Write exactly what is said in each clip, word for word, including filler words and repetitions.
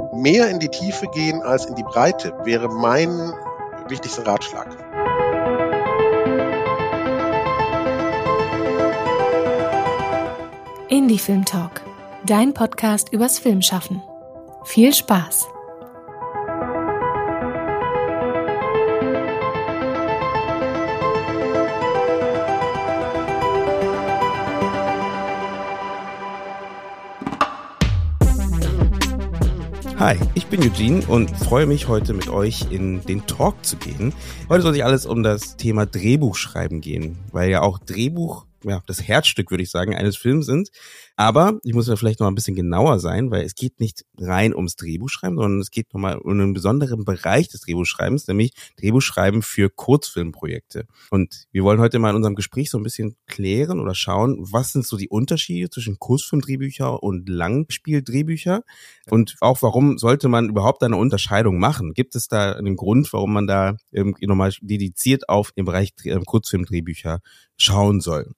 mehr in die Tiefe gehen als in die Breite, wäre mein wichtigster Ratschlag. Indie Film Talk, dein Podcast übers Filmschaffen. Viel Spaß! Hi, ich bin Eugene und freue mich, heute mit euch in den Talk zu gehen. Heute soll sich alles um das Thema Drehbuchschreiben gehen, weil ja auch Drehbuch, ja, das Herzstück, würde ich sagen, eines Films sind. Aber ich muss ja vielleicht noch ein bisschen genauer sein, weil es geht nicht rein ums Drehbuchschreiben, sondern es geht nochmal um einen besonderen Bereich des Drehbuchschreibens, nämlich Drehbuchschreiben für Kurzfilmprojekte. Und wir wollen heute mal in unserem Gespräch so ein bisschen klären oder schauen, was sind so die Unterschiede zwischen Kurzfilmdrehbücher und Langspieldrehbücher und auch warum sollte man überhaupt eine Unterscheidung machen? Gibt es da einen Grund, warum man da irgendwie nochmal dediziert auf den Bereich Kurzfilmdrehbücher schauen soll?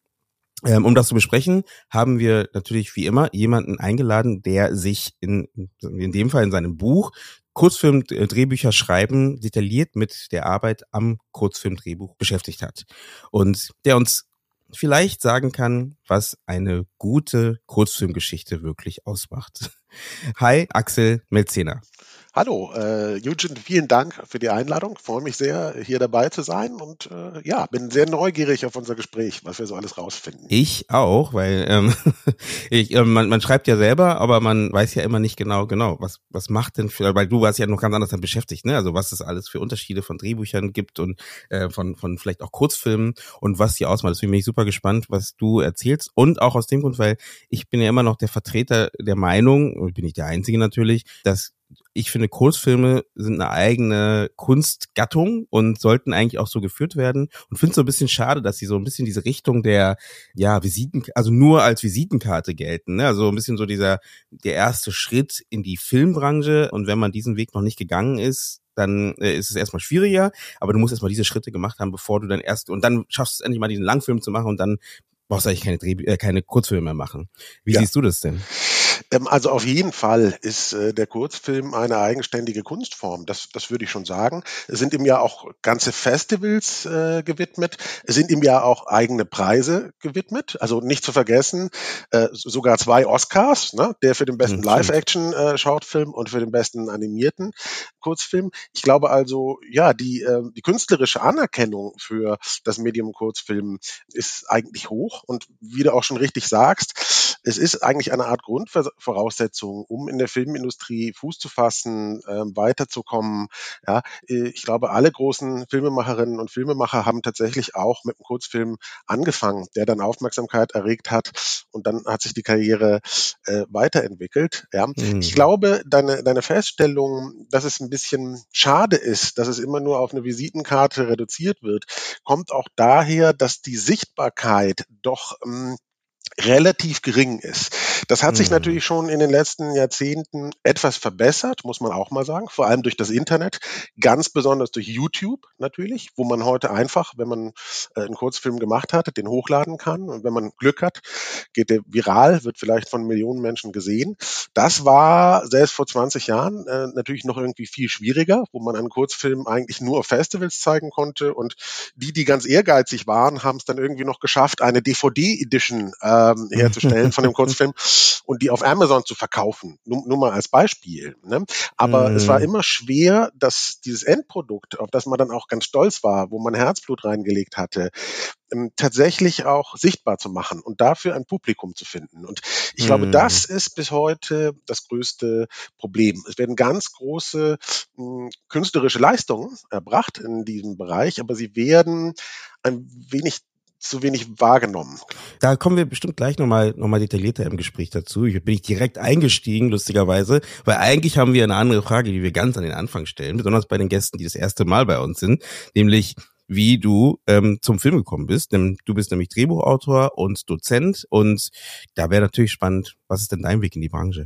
Um das zu besprechen, haben wir natürlich wie immer jemanden eingeladen, der sich in, in dem Fall in seinem Buch Kurzfilm-Drehbücher schreiben detailliert mit der Arbeit am Kurzfilmdrehbuch beschäftigt hat und der uns vielleicht sagen kann, was eine gute Kurzfilmgeschichte wirklich ausmacht. Hi, Axel Melzener. Hallo, äh, Eugene, vielen Dank für die Einladung. Ich freue mich sehr, hier dabei zu sein und äh, ja, bin sehr neugierig auf unser Gespräch, was wir so alles rausfinden. Ich auch, weil ähm, ich, äh, man, man schreibt ja selber, aber man weiß ja immer nicht genau, genau, was was macht denn für, weil du warst ja noch ganz anders dann beschäftigt, ne? Also was es alles für Unterschiede von Drehbüchern gibt und äh, von von vielleicht auch Kurzfilmen und was die ausmacht. Deswegen bin ich super gespannt, was du erzählst und auch aus dem Grund, weil ich bin ja immer noch der Vertreter der Meinung, und bin ich der Einzige natürlich, dass ich finde, Kurzfilme sind eine eigene Kunstgattung und sollten eigentlich auch so geführt werden und finde es so ein bisschen schade, dass sie so ein bisschen diese Richtung der, ja, Visiten, also nur als Visitenkarte gelten, ne? Also ein bisschen so dieser, der erste Schritt in die Filmbranche und wenn man diesen Weg noch nicht gegangen ist, dann äh, ist es erstmal schwieriger, aber du musst erstmal diese Schritte gemacht haben, bevor du dann erst, und dann schaffst du es endlich mal diesen Langfilm zu machen und dann brauchst du eigentlich keine Dreh, äh, keine Kurzfilme mehr machen. Wie Ja. siehst du das denn? Also auf jeden Fall ist äh, der Kurzfilm eine eigenständige Kunstform, das, das würde ich schon sagen. Es sind ihm ja auch ganze Festivals äh, gewidmet, es sind ihm ja auch eigene Preise gewidmet, also nicht zu vergessen, äh, sogar zwei Oscars, ne? Der für den besten Hm, Live-Action-Shortfilm äh, und für den besten animierten Kurzfilm. Ich glaube also, ja, die, äh, die künstlerische Anerkennung für das Medium Kurzfilm ist eigentlich hoch und wie du auch schon richtig sagst, es ist eigentlich eine Art Grundvoraussetzung, um in der Filmindustrie Fuß zu fassen, äh, weiterzukommen. Ja, ich glaube, alle großen Filmemacherinnen und Filmemacher haben tatsächlich auch mit einem Kurzfilm angefangen, der dann Aufmerksamkeit erregt hat und dann hat sich die Karriere äh, weiterentwickelt. Ja. Mhm. Ich glaube, deine, deine Feststellung, dass es ein bisschen schade ist, dass es immer nur auf eine Visitenkarte reduziert wird, kommt auch daher, dass die Sichtbarkeit doch ähm, relativ gering ist. Das hat sich Mhm. natürlich schon in den letzten Jahrzehnten etwas verbessert, muss man auch mal sagen, vor allem durch das Internet, ganz besonders durch YouTube natürlich, wo man heute einfach, wenn man äh, einen Kurzfilm gemacht hat, den hochladen kann und wenn man Glück hat, geht der viral, wird vielleicht von Millionen Menschen gesehen. Das war selbst vor zwanzig Jahren äh, natürlich noch irgendwie viel schwieriger, wo man einen Kurzfilm eigentlich nur auf Festivals zeigen konnte und die, die ganz ehrgeizig waren, haben es dann irgendwie noch geschafft, eine D V D-Edition äh, herzustellen von dem Kurzfilm und die auf Amazon zu verkaufen. Nur, nur mal als Beispiel. Ne? Aber Mm. es war immer schwer, dass dieses Endprodukt, auf das man dann auch ganz stolz war, wo man Herzblut reingelegt hatte, ähm, tatsächlich auch sichtbar zu machen und dafür ein Publikum zu finden. Und ich mm. glaube, das ist bis heute das größte Problem. Es werden ganz große mh, künstlerische Leistungen erbracht in diesem Bereich, aber sie werden ein wenig zu wenig wahrgenommen. Da kommen wir bestimmt gleich nochmal noch mal detaillierter im Gespräch dazu. Ich bin ich direkt eingestiegen, lustigerweise, weil eigentlich haben wir eine andere Frage, die wir ganz an den Anfang stellen, besonders bei den Gästen, die das erste Mal bei uns sind, nämlich wie du ähm, zum Film gekommen bist. Du bist nämlich Drehbuchautor und Dozent und da wäre natürlich spannend, was ist denn dein Weg in die Branche?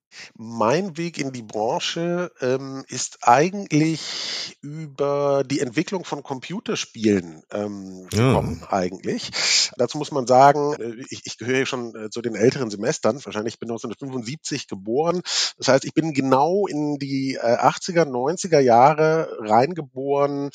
Mein Weg in die Branche ähm, ist eigentlich über die Entwicklung von Computerspielen ähm, Ja. gekommen, eigentlich. Dazu muss man sagen, äh, ich, ich gehöre ja schon äh, zu den älteren Semestern. Wahrscheinlich ich bin neunzehnhundertfünfundsiebzig geboren. Das heißt, ich bin genau in die äh, achtziger, neunziger Jahre reingeboren,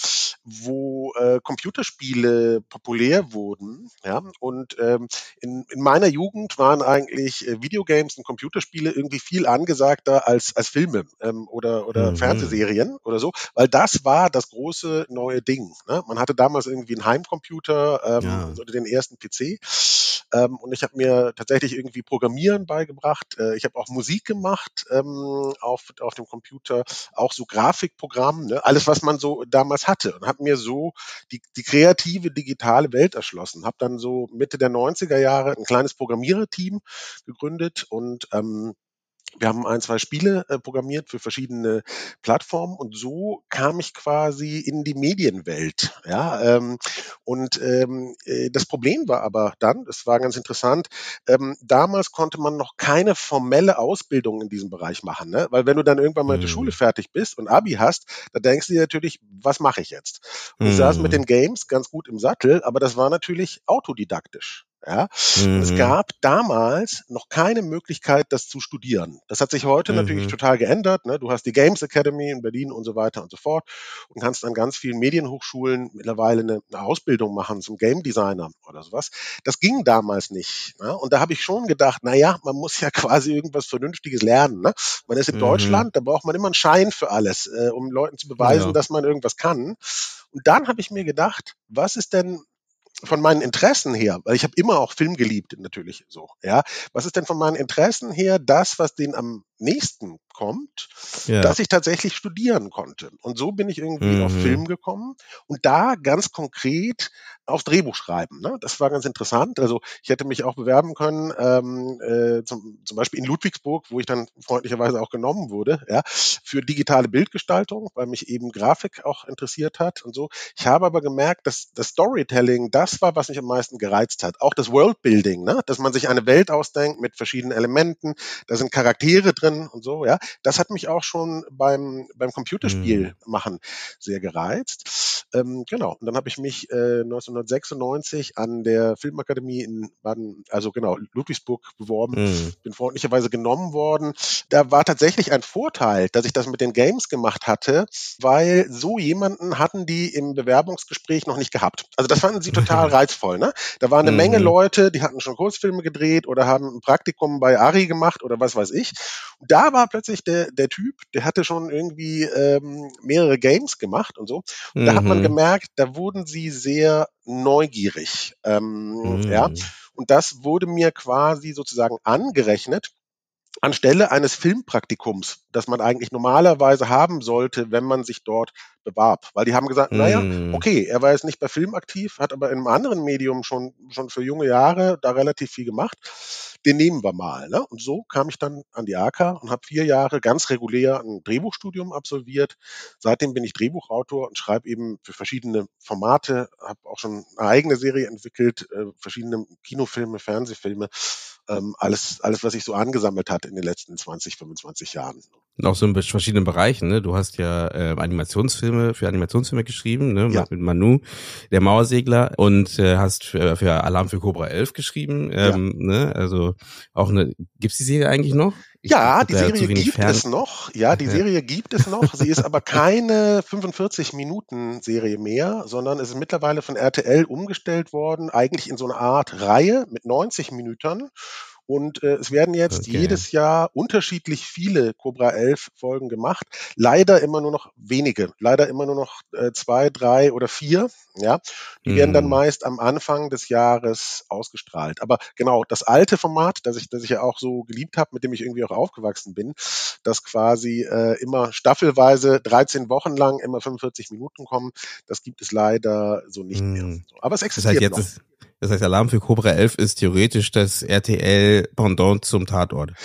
wo äh, Computerspiele populär wurden. Ja? Und ähm, in, in meiner Jugend waren eigentlich äh, Videogames und Computerspiele irgendwie viel angesagter als, als Filme ähm, oder, oder Mhm. Fernsehserien oder so, weil das war das große neue Ding. Ne? Man hatte damals irgendwie einen Heimcomputer ähm, Ja. oder den ersten P C ähm, und ich habe mir tatsächlich irgendwie Programmieren beigebracht. Äh, ich habe auch Musik gemacht ähm, auf, auf dem Computer, auch so Grafikprogramm, ne? Alles, was man so damals hatte und habe mir so die, die kreative digitale Welt erschlossen. Habe dann so Mitte der neunziger Jahre ein kleines Programmiererteam gegründet und ähm, wir haben ein, zwei Spiele äh, programmiert für verschiedene Plattformen und so kam ich quasi in die Medienwelt. Ja, ähm, und ähm, äh, das Problem war aber dann, das war ganz interessant, ähm, damals konnte man noch keine formelle Ausbildung in diesem Bereich machen, ne? Weil wenn du dann irgendwann mal mit der Schule Mhm. fertig bist und Abi hast, da denkst du dir natürlich, was mache ich jetzt? Und ich saß mit Mhm. den Games ganz gut im Sattel, aber das war natürlich autodidaktisch. Ja, und es Mhm. gab damals noch keine Möglichkeit, das zu studieren. Das hat sich heute natürlich Mhm. total geändert. Ne? Du hast die Games Academy in Berlin und so weiter und so fort und kannst an ganz vielen Medienhochschulen mittlerweile eine, eine Ausbildung machen zum Game Designer oder sowas. Das ging damals nicht. Ne? Und da habe ich schon gedacht, na ja, man muss ja quasi irgendwas Vernünftiges lernen. Ne? Man ist in Mhm. Deutschland, da braucht man immer einen Schein für alles, äh, um Leuten zu beweisen, Ja. dass man irgendwas kann. Und dann habe ich mir gedacht, was ist denn von meinen Interessen her, weil ich habe immer auch Film geliebt, natürlich so, ja. Was ist denn von meinen Interessen her das, was denen am nächsten kommt, Ja. dass ich tatsächlich studieren konnte? Und so bin ich irgendwie auf Mhm. Film gekommen und da ganz konkret auf Drehbuch schreiben. Ne? Das war ganz interessant. Also ich hätte mich auch bewerben können, ähm, äh, zum, zum Beispiel in Ludwigsburg, wo ich dann freundlicherweise auch genommen wurde, ja, für digitale Bildgestaltung, weil mich eben Grafik auch interessiert hat und so. Ich habe aber gemerkt, dass das Storytelling das war, was mich am meisten gereizt hat. Auch das Worldbuilding, ne? Dass man sich eine Welt ausdenkt mit verschiedenen Elementen, da sind Charaktere drin und so, ja. Das hat mich auch schon beim, beim Computerspiel Mhm. machen sehr gereizt. Ähm, genau. Und dann habe ich mich äh, neunzehnhundertsechsundneunzig an der Filmakademie in Baden, also genau, Ludwigsburg beworben, Mhm. bin freundlicherweise genommen worden. Da war tatsächlich ein Vorteil, dass ich das mit den Games gemacht hatte, weil so jemanden hatten die im Bewerbungsgespräch noch nicht gehabt. Also das fanden sie total reizvoll. Ne? Da waren eine Menge Mhm. Leute, die hatten schon Kurzfilme gedreht oder haben ein Praktikum bei Ari gemacht oder was weiß ich. Und da war plötzlich der, der Typ, der hatte schon irgendwie ähm, mehrere Games gemacht und so. Und da hat man Mhm. gemerkt, da wurden sie sehr neugierig. Ähm, ja. Mhm. Und das wurde mir quasi sozusagen angerechnet anstelle eines Filmpraktikums, das man eigentlich normalerweise haben sollte, wenn man sich dort bewarb. Weil die haben gesagt, naja, Mhm. okay, er war jetzt nicht bei Film aktiv, hat aber in einem anderen Medium schon, schon für junge Jahre da relativ viel gemacht. Den nehmen wir mal. Ne? Und so kam ich dann an die A K und habe vier Jahre ganz regulär ein Drehbuchstudium absolviert. Seitdem bin ich Drehbuchautor und schreibe eben für verschiedene Formate, habe auch schon eine eigene Serie entwickelt, äh, verschiedene Kinofilme, Fernsehfilme, ähm, alles, alles, was sich so angesammelt hat in den letzten zwanzig, fünfundzwanzig Jahren. Und auch so in verschiedenen Bereichen, ne? Du hast ja äh, Animationsfilme für Animationsfilme geschrieben, ne? Ja, Mit Manu, der Mauersegler, und äh, hast für, für Alarm für Cobra elf geschrieben, ja. ähm, ne? Also auch eine. Gibt's die Serie eigentlich noch? Ich, ich Ja, gucke die da zu Serie wenig gibt fern. es noch. Ja, die Ja. Serie gibt es noch. Sie ist aber keine fünfundvierzig-Minuten-Serie mehr, sondern es ist mittlerweile von R T L umgestellt worden, eigentlich in so eine Art Reihe mit neunzig Minuten. Und äh, es werden jetzt Okay. jedes Jahr unterschiedlich viele Cobra elf Folgen gemacht. Leider immer nur noch wenige. Leider immer nur noch äh, zwei, drei oder vier. Ja, die werden dann Hm. meist am Anfang des Jahres ausgestrahlt. Aber genau, das alte Format, das ich, das ich ja auch so geliebt habe, mit dem ich irgendwie auch aufgewachsen bin, das quasi äh, immer staffelweise dreizehn Wochen lang immer fünfundvierzig Minuten kommen, das gibt es leider so nicht mehr. Hm. Aber es Das heißt, existiert jetzt noch. ist, das heißt, Alarm für Cobra elf ist theoretisch das R T L-Pendant zum Tatort.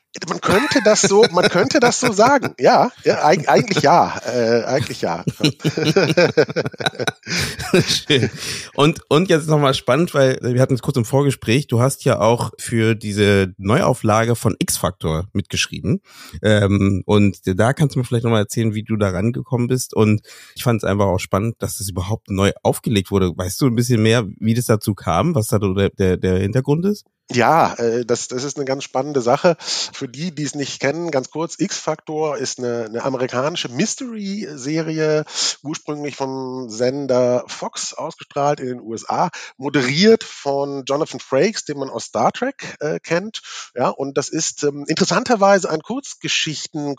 Man könnte das so, man könnte das so sagen. Ja, ja eig- eigentlich ja, äh, eigentlich ja. Schön. Und, und jetzt nochmal spannend, weil wir hatten es kurz im Vorgespräch, du hast ja auch für diese Neuauflage von X-Factor mitgeschrieben. Ähm, und da kannst du mir vielleicht nochmal erzählen, wie du da rangekommen bist. Und ich fand es einfach auch spannend, dass das überhaupt neu aufgelegt wurde. Weißt du ein bisschen mehr, wie das dazu kam, was da der, der, der Hintergrund ist? Ja, äh, das, das ist eine ganz spannende Sache. Für die, die es nicht kennen, ganz kurz, X-Factor ist eine, eine amerikanische Mystery-Serie, ursprünglich vom Sender Fox ausgestrahlt in den U S A, moderiert von Jonathan Frakes, den man aus Star Trek äh, kennt. Ja, und das ist ähm, interessanterweise ein Kurzgeschichten-,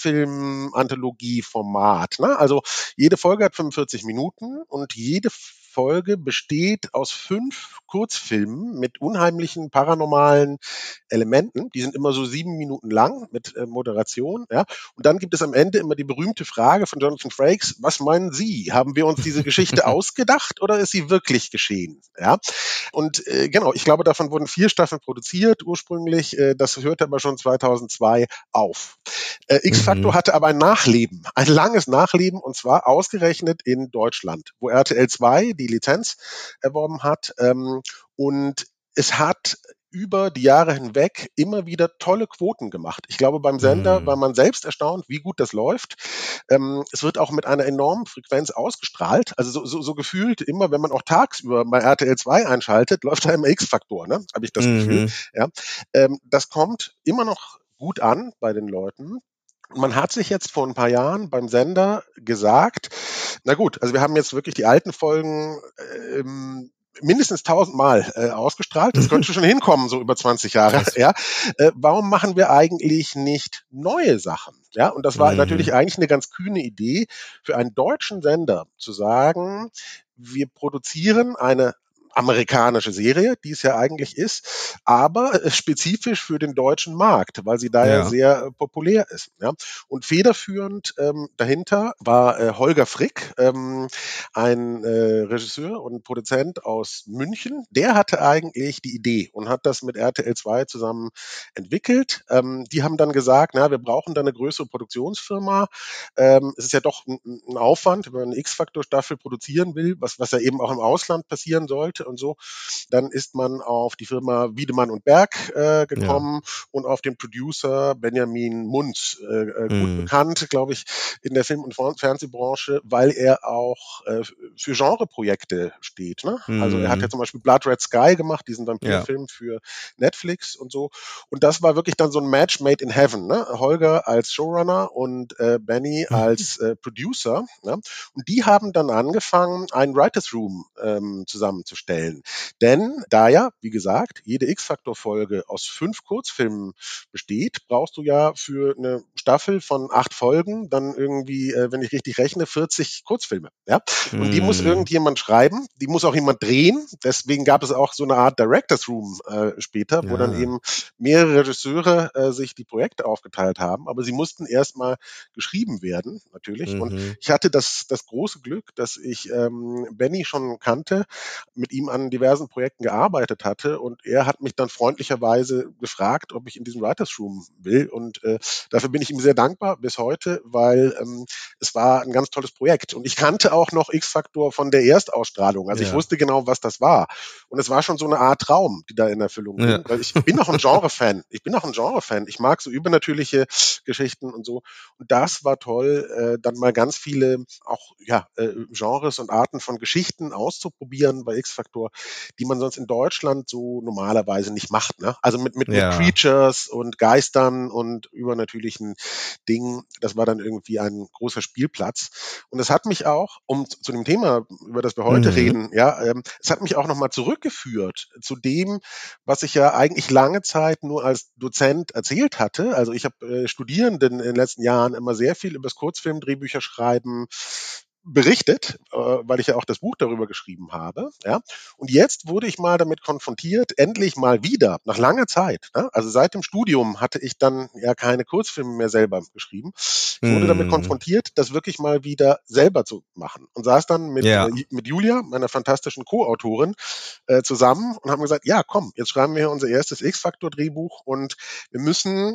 Kurzfilm-Anthologie-Format. Ne? Also jede Folge hat fünfundvierzig Minuten und jede Folge besteht aus fünf Kurzfilmen mit unheimlichen paranormalen Elementen. Die sind immer so sieben Minuten lang mit äh, Moderation. Ja? Und dann gibt es am Ende immer die berühmte Frage von Jonathan Frakes: Was meinen Sie? Haben wir uns diese Geschichte ausgedacht oder ist sie wirklich geschehen? Ja? Und äh, genau, ich glaube, davon wurden vier Staffeln produziert ursprünglich. Äh, das hörte aber schon zweitausendzwei auf. Äh, X-Factor mhm. hatte aber ein Nachleben, ein langes Nachleben, und zwar ausgerechnet in Deutschland, wo R T L zwei die Lizenz erworben hat. Ähm, und es hat über die Jahre hinweg immer wieder tolle Quoten gemacht. Ich glaube, beim Sender mm. war man selbst erstaunt, wie gut das läuft. Ähm, es wird auch mit einer enormen Frequenz ausgestrahlt. Also so, so, so gefühlt immer, wenn man auch tagsüber bei R T L zwei einschaltet, läuft da immer X-Factor, ne? Habe ich das mm-hmm. Gefühl. Ja? Ähm, das kommt immer noch gut an bei den Leuten. Man hat sich jetzt vor ein paar Jahren beim Sender gesagt, na gut, also wir haben jetzt wirklich die alten Folgen ähm, mindestens tausendmal äh, ausgestrahlt. Das könnte schon hinkommen, so über zwanzig Jahre. Ja, äh, warum machen wir eigentlich nicht neue Sachen? Ja, und das war mhm. natürlich eigentlich eine ganz kühne Idee für einen deutschen Sender zu sagen, wir produzieren eine amerikanische Serie, die es ja eigentlich ist, aber spezifisch für den deutschen Markt, weil sie da ja, ja sehr äh, populär ist. Ja. Und federführend ähm, dahinter war äh, Holger Frick, ähm, ein äh, Regisseur und Produzent aus München. Der hatte eigentlich die Idee und hat das mit R T L zwei zusammen entwickelt. Ähm, die haben dann gesagt, na, wir brauchen da eine größere Produktionsfirma. Ähm, es ist ja doch ein, ein Aufwand, wenn man eine X-Factor-Staffel produzieren will, was, was ja eben auch im Ausland passieren sollte und so, dann ist man auf die Firma Wiedemann und Berg äh, gekommen ja. und auf den Producer Benjamin Munz, äh, äh, gut mm. bekannt, glaube ich, in der Film- und Fernsehbranche, weil er auch äh, für Genreprojekte steht. Ne? Mm. Also er hat ja zum Beispiel Blood Red Sky gemacht, diesen Vampirfilm ja. für Netflix und so. Und das war wirklich dann so ein Match made in heaven. Ne? Holger als Showrunner und äh, Benny als äh, Producer. Ne? Und die haben dann angefangen, einen Writers Room ähm, zusammenzustellen. Denn da ja, wie gesagt, jede X-Factor-Folge aus fünf Kurzfilmen besteht, brauchst du ja für eine Staffel von acht Folgen dann irgendwie, äh, wenn ich richtig rechne, vierzig Kurzfilme. Ja? Und mm. die muss irgendjemand schreiben, die muss auch jemand drehen. Deswegen gab es auch so eine Art Directors Room äh, später, wo ja. dann eben mehrere Regisseure äh, sich die Projekte aufgeteilt haben. Aber sie mussten erstmal geschrieben werden, natürlich. Mm-hmm. Und ich hatte das, das große Glück, dass ich ähm, Benny schon kannte, mit ihm an diversen Projekten gearbeitet hatte, und er hat mich dann freundlicherweise gefragt, ob ich in diesem Writers Room will, und äh, dafür bin ich ihm sehr dankbar bis heute, weil ähm, es war ein ganz tolles Projekt, und ich kannte auch noch X-Factor von der Erstausstrahlung, also ja. ich wusste genau, was das war, und es war schon so eine Art Traum, die da in Erfüllung ging, ja. weil ich bin auch ein Genre-Fan, ich bin auch ein Genre-Fan, ich mag so übernatürliche Geschichten und so, und das war toll, äh, dann mal ganz viele auch ja äh, Genres und Arten von Geschichten auszuprobieren bei X-Factor, die man sonst in Deutschland so normalerweise nicht macht. Ne? Also mit, mit, ja. mit Creatures und Geistern und übernatürlichen Dingen. Das war dann irgendwie ein großer Spielplatz. Und es hat mich auch, um zu dem Thema, über das wir heute mhm. reden, ja, ähm, es hat mich auch nochmal zurückgeführt zu dem, was ich ja eigentlich lange Zeit nur als Dozent erzählt hatte. Also ich habe äh, Studierenden in den letzten Jahren immer sehr viel über das Kurzfilm-Drehbücher schreiben berichtet, äh, weil ich ja auch das Buch darüber geschrieben habe. Ja? Und jetzt wurde ich mal damit konfrontiert, endlich mal wieder, nach langer Zeit. Ne? Also seit dem Studium hatte ich dann ja keine Kurzfilme mehr selber geschrieben. Ich wurde mm. damit konfrontiert, das wirklich mal wieder selber zu machen. Und saß dann mit, ja. äh, mit Julia, meiner fantastischen Co-Autorin, äh, zusammen und haben gesagt, ja komm, jetzt schreiben wir unser erstes X-Factor-Drehbuch und wir müssen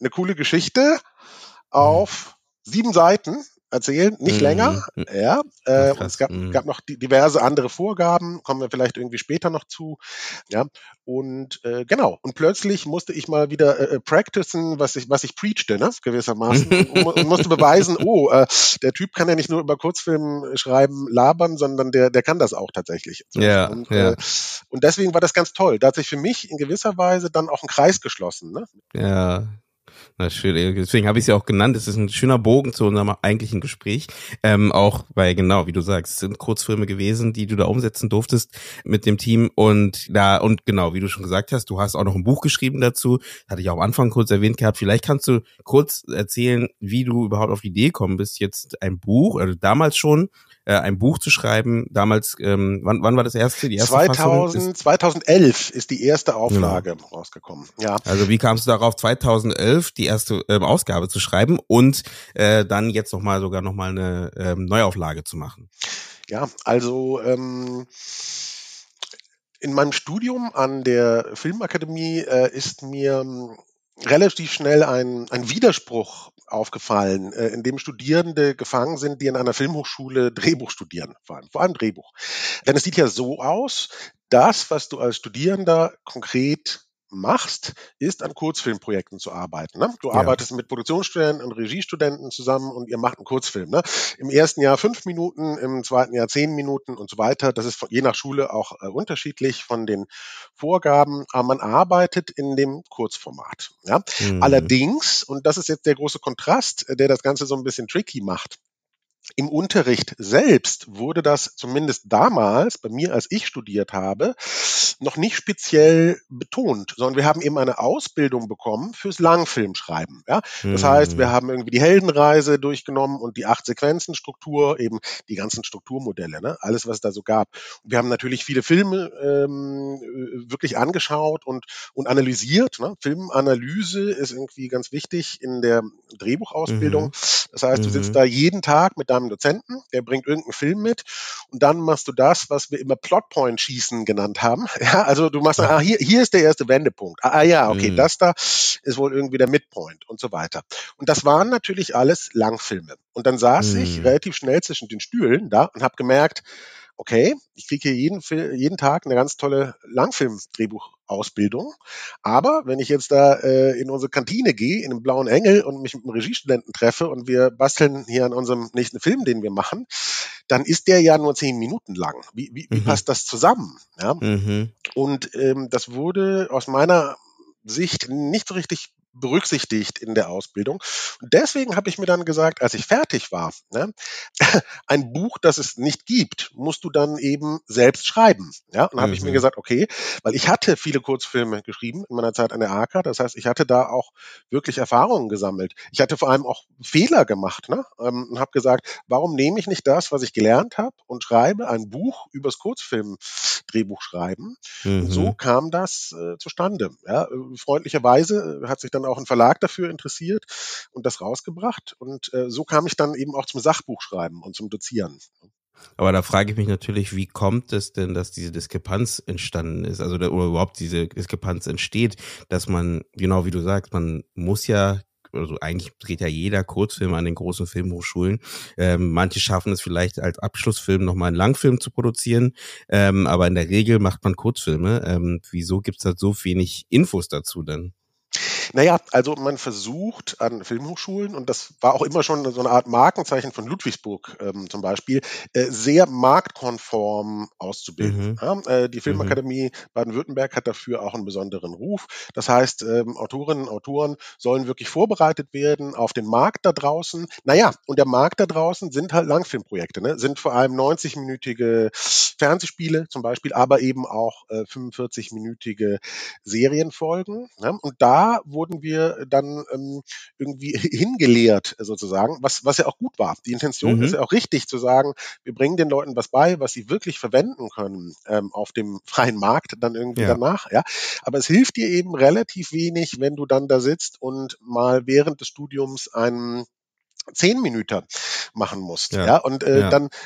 eine coole Geschichte auf sieben Seiten erzählen, nicht Mhm. länger, Mhm. ja, Ach, äh, und krass. es gab, Mhm. gab noch die, diverse andere Vorgaben, kommen wir vielleicht irgendwie später noch zu, ja, und äh, genau, und plötzlich musste ich mal wieder äh, äh, practicen, was ich, was ich preachte, ne, gewissermaßen, und, und, und musste beweisen, oh, äh, der Typ kann ja nicht nur über Kurzfilm schreiben, labern, sondern der, der kann das auch tatsächlich. So. Ja, Und, ja. äh, und deswegen war das ganz toll. Da hat sich für mich in gewisser Weise dann auch ein Kreis geschlossen, ne? Ja, na schön. Deswegen habe ich es ja auch genannt. Es ist ein schöner Bogen zu unserem eigentlichen Gespräch. Ähm, auch weil, genau, wie du sagst, es sind Kurzfilme gewesen, die du da umsetzen durftest mit dem Team. Und da, und genau, wie du schon gesagt hast, du hast auch noch ein Buch geschrieben dazu. Hatte ich auch am Anfang kurz erwähnt gehabt. Vielleicht kannst du kurz erzählen, wie du überhaupt auf die Idee gekommen bist, jetzt ein Buch, also damals schon, äh, ein Buch zu schreiben. Damals, ähm, wann, wann war das erste, die erste Fassung? zweitausend, zweitausendelf ist die erste Auflage Genau. rausgekommen. Ja. Also wie kamst du darauf, zweitausendelf die erste ähm, Ausgabe zu schreiben und äh, dann jetzt nochmal sogar nochmal eine ähm, Neuauflage zu machen? Ja, also ähm, in meinem Studium an der Filmakademie äh, ist mir ähm, relativ schnell ein, ein Widerspruch aufgefallen, äh, in dem Studierende gefangen sind, die in einer Filmhochschule Drehbuch studieren, vor allem, vor allem Drehbuch. Denn es sieht ja so aus, das, was du als Studierender konkret machst, ist an Kurzfilmprojekten zu arbeiten. Ne? Du Ja. arbeitest mit Produktionsstudenten und Regiestudenten zusammen und ihr macht einen Kurzfilm. Ne? Im ersten Jahr fünf Minuten, im zweiten Jahr zehn Minuten und so weiter. Das ist von, je nach Schule auch äh, unterschiedlich von den Vorgaben, aber man arbeitet in dem Kurzformat. Ja? Mhm. Allerdings, und das ist jetzt der große Kontrast, äh, der das Ganze so ein bisschen tricky macht, im Unterricht selbst wurde das zumindest damals, bei mir, als ich studiert habe, noch nicht speziell betont, sondern wir haben eben eine Ausbildung bekommen fürs Langfilmschreiben. Ja? Das heißt, wir Mhm. haben irgendwie die Heldenreise durchgenommen und die acht Sequenzen-Struktur, eben die ganzen Strukturmodelle, ne? Alles, was es da so gab. Und wir haben natürlich viele Filme ähm, wirklich angeschaut und, und analysiert. Ne? Filmanalyse ist irgendwie ganz wichtig in der Drehbuchausbildung. Mhm. Das heißt, du sitzt Mhm. da jeden Tag mit deinem Dozenten, der bringt irgendeinen Film mit und dann machst du das, was wir immer Plotpoint-Schießen genannt haben. Ja, also du machst, ah, hier, hier ist der erste Wendepunkt. Ah, ah ja, okay, Mhm. das da ist wohl irgendwie der Midpoint und so weiter. Und das waren natürlich alles Langfilme. Und dann saß ich Mhm. relativ schnell zwischen den Stühlen da und habe gemerkt, okay, ich kriege hier jeden, Fil- jeden Tag eine ganz tolle Langfilm-Drehbuchausbildung. Aber wenn ich jetzt da äh, in unsere Kantine gehe, in den Blauen Engel und mich mit einem Regiestudenten treffe und wir basteln hier an unserem nächsten Film, den wir machen, dann ist der ja nur zehn Minuten lang. Wie, wie, wie Mhm. passt das zusammen? Ja? Mhm. Und ähm, das wurde aus meiner Sicht nicht so richtig berücksichtigt in der Ausbildung. Und deswegen habe ich mir dann gesagt, als ich fertig war, ne, ein Buch, das es nicht gibt, musst du dann eben selbst schreiben. Ja, und dann habe ich mir Mhm. gesagt, okay, weil ich hatte viele Kurzfilme geschrieben in meiner Zeit an der A K, das heißt, ich hatte da auch wirklich Erfahrungen gesammelt. Ich hatte vor allem auch Fehler gemacht, ne, ähm, und habe gesagt, warum nehme ich nicht das, was ich gelernt habe und schreibe ein Buch übers Kurzfilm-Drehbuch schreiben? Und so Mhm. kam das äh, zustande. Ja, äh, freundlicherweise äh, hat sich dann auch ein Verlag dafür interessiert und das rausgebracht. Und äh, so kam ich dann eben auch zum Sachbuchschreiben und zum Dozieren. Aber da frage ich mich natürlich, wie kommt es denn, dass diese Diskrepanz entstanden ist, also oder überhaupt diese Diskrepanz entsteht, dass man, genau wie du sagst, man muss ja, also eigentlich dreht ja jeder Kurzfilm an den großen Filmhochschulen. Ähm, manche schaffen es vielleicht als Abschlussfilm nochmal einen Langfilm zu produzieren, ähm, aber in der Regel macht man Kurzfilme. Ähm, wieso gibt's da so wenig Infos dazu denn? Naja, also man versucht an Filmhochschulen, und das war auch immer schon so eine Art Markenzeichen von Ludwigsburg ähm, zum Beispiel, äh, sehr marktkonform auszubilden. Mhm. Ja, äh, die Mhm. Filmakademie Baden-Württemberg hat dafür auch einen besonderen Ruf. Das heißt, ähm, Autorinnen und Autoren sollen wirklich vorbereitet werden auf den Markt da draußen. Naja, und der Markt da draußen sind halt Langfilmprojekte, ne? Sind vor allem neunzig-minütige Fernsehspiele zum Beispiel, aber eben auch äh, fünfundvierzig-minütige Serienfolgen. Ne? Und da wurden wir dann ähm, irgendwie hingelehrt sozusagen, was, was ja auch gut war. Die Intention ist Mhm. ja auch richtig zu sagen, wir bringen den Leuten was bei, was sie wirklich verwenden können ähm, auf dem freien Markt dann irgendwie Ja. danach. Ja? Aber es hilft dir eben relativ wenig, wenn du dann da sitzt und mal während des Studiums einen zehn Minuten machen musst. Ja. Ja? Und äh, Ja. dann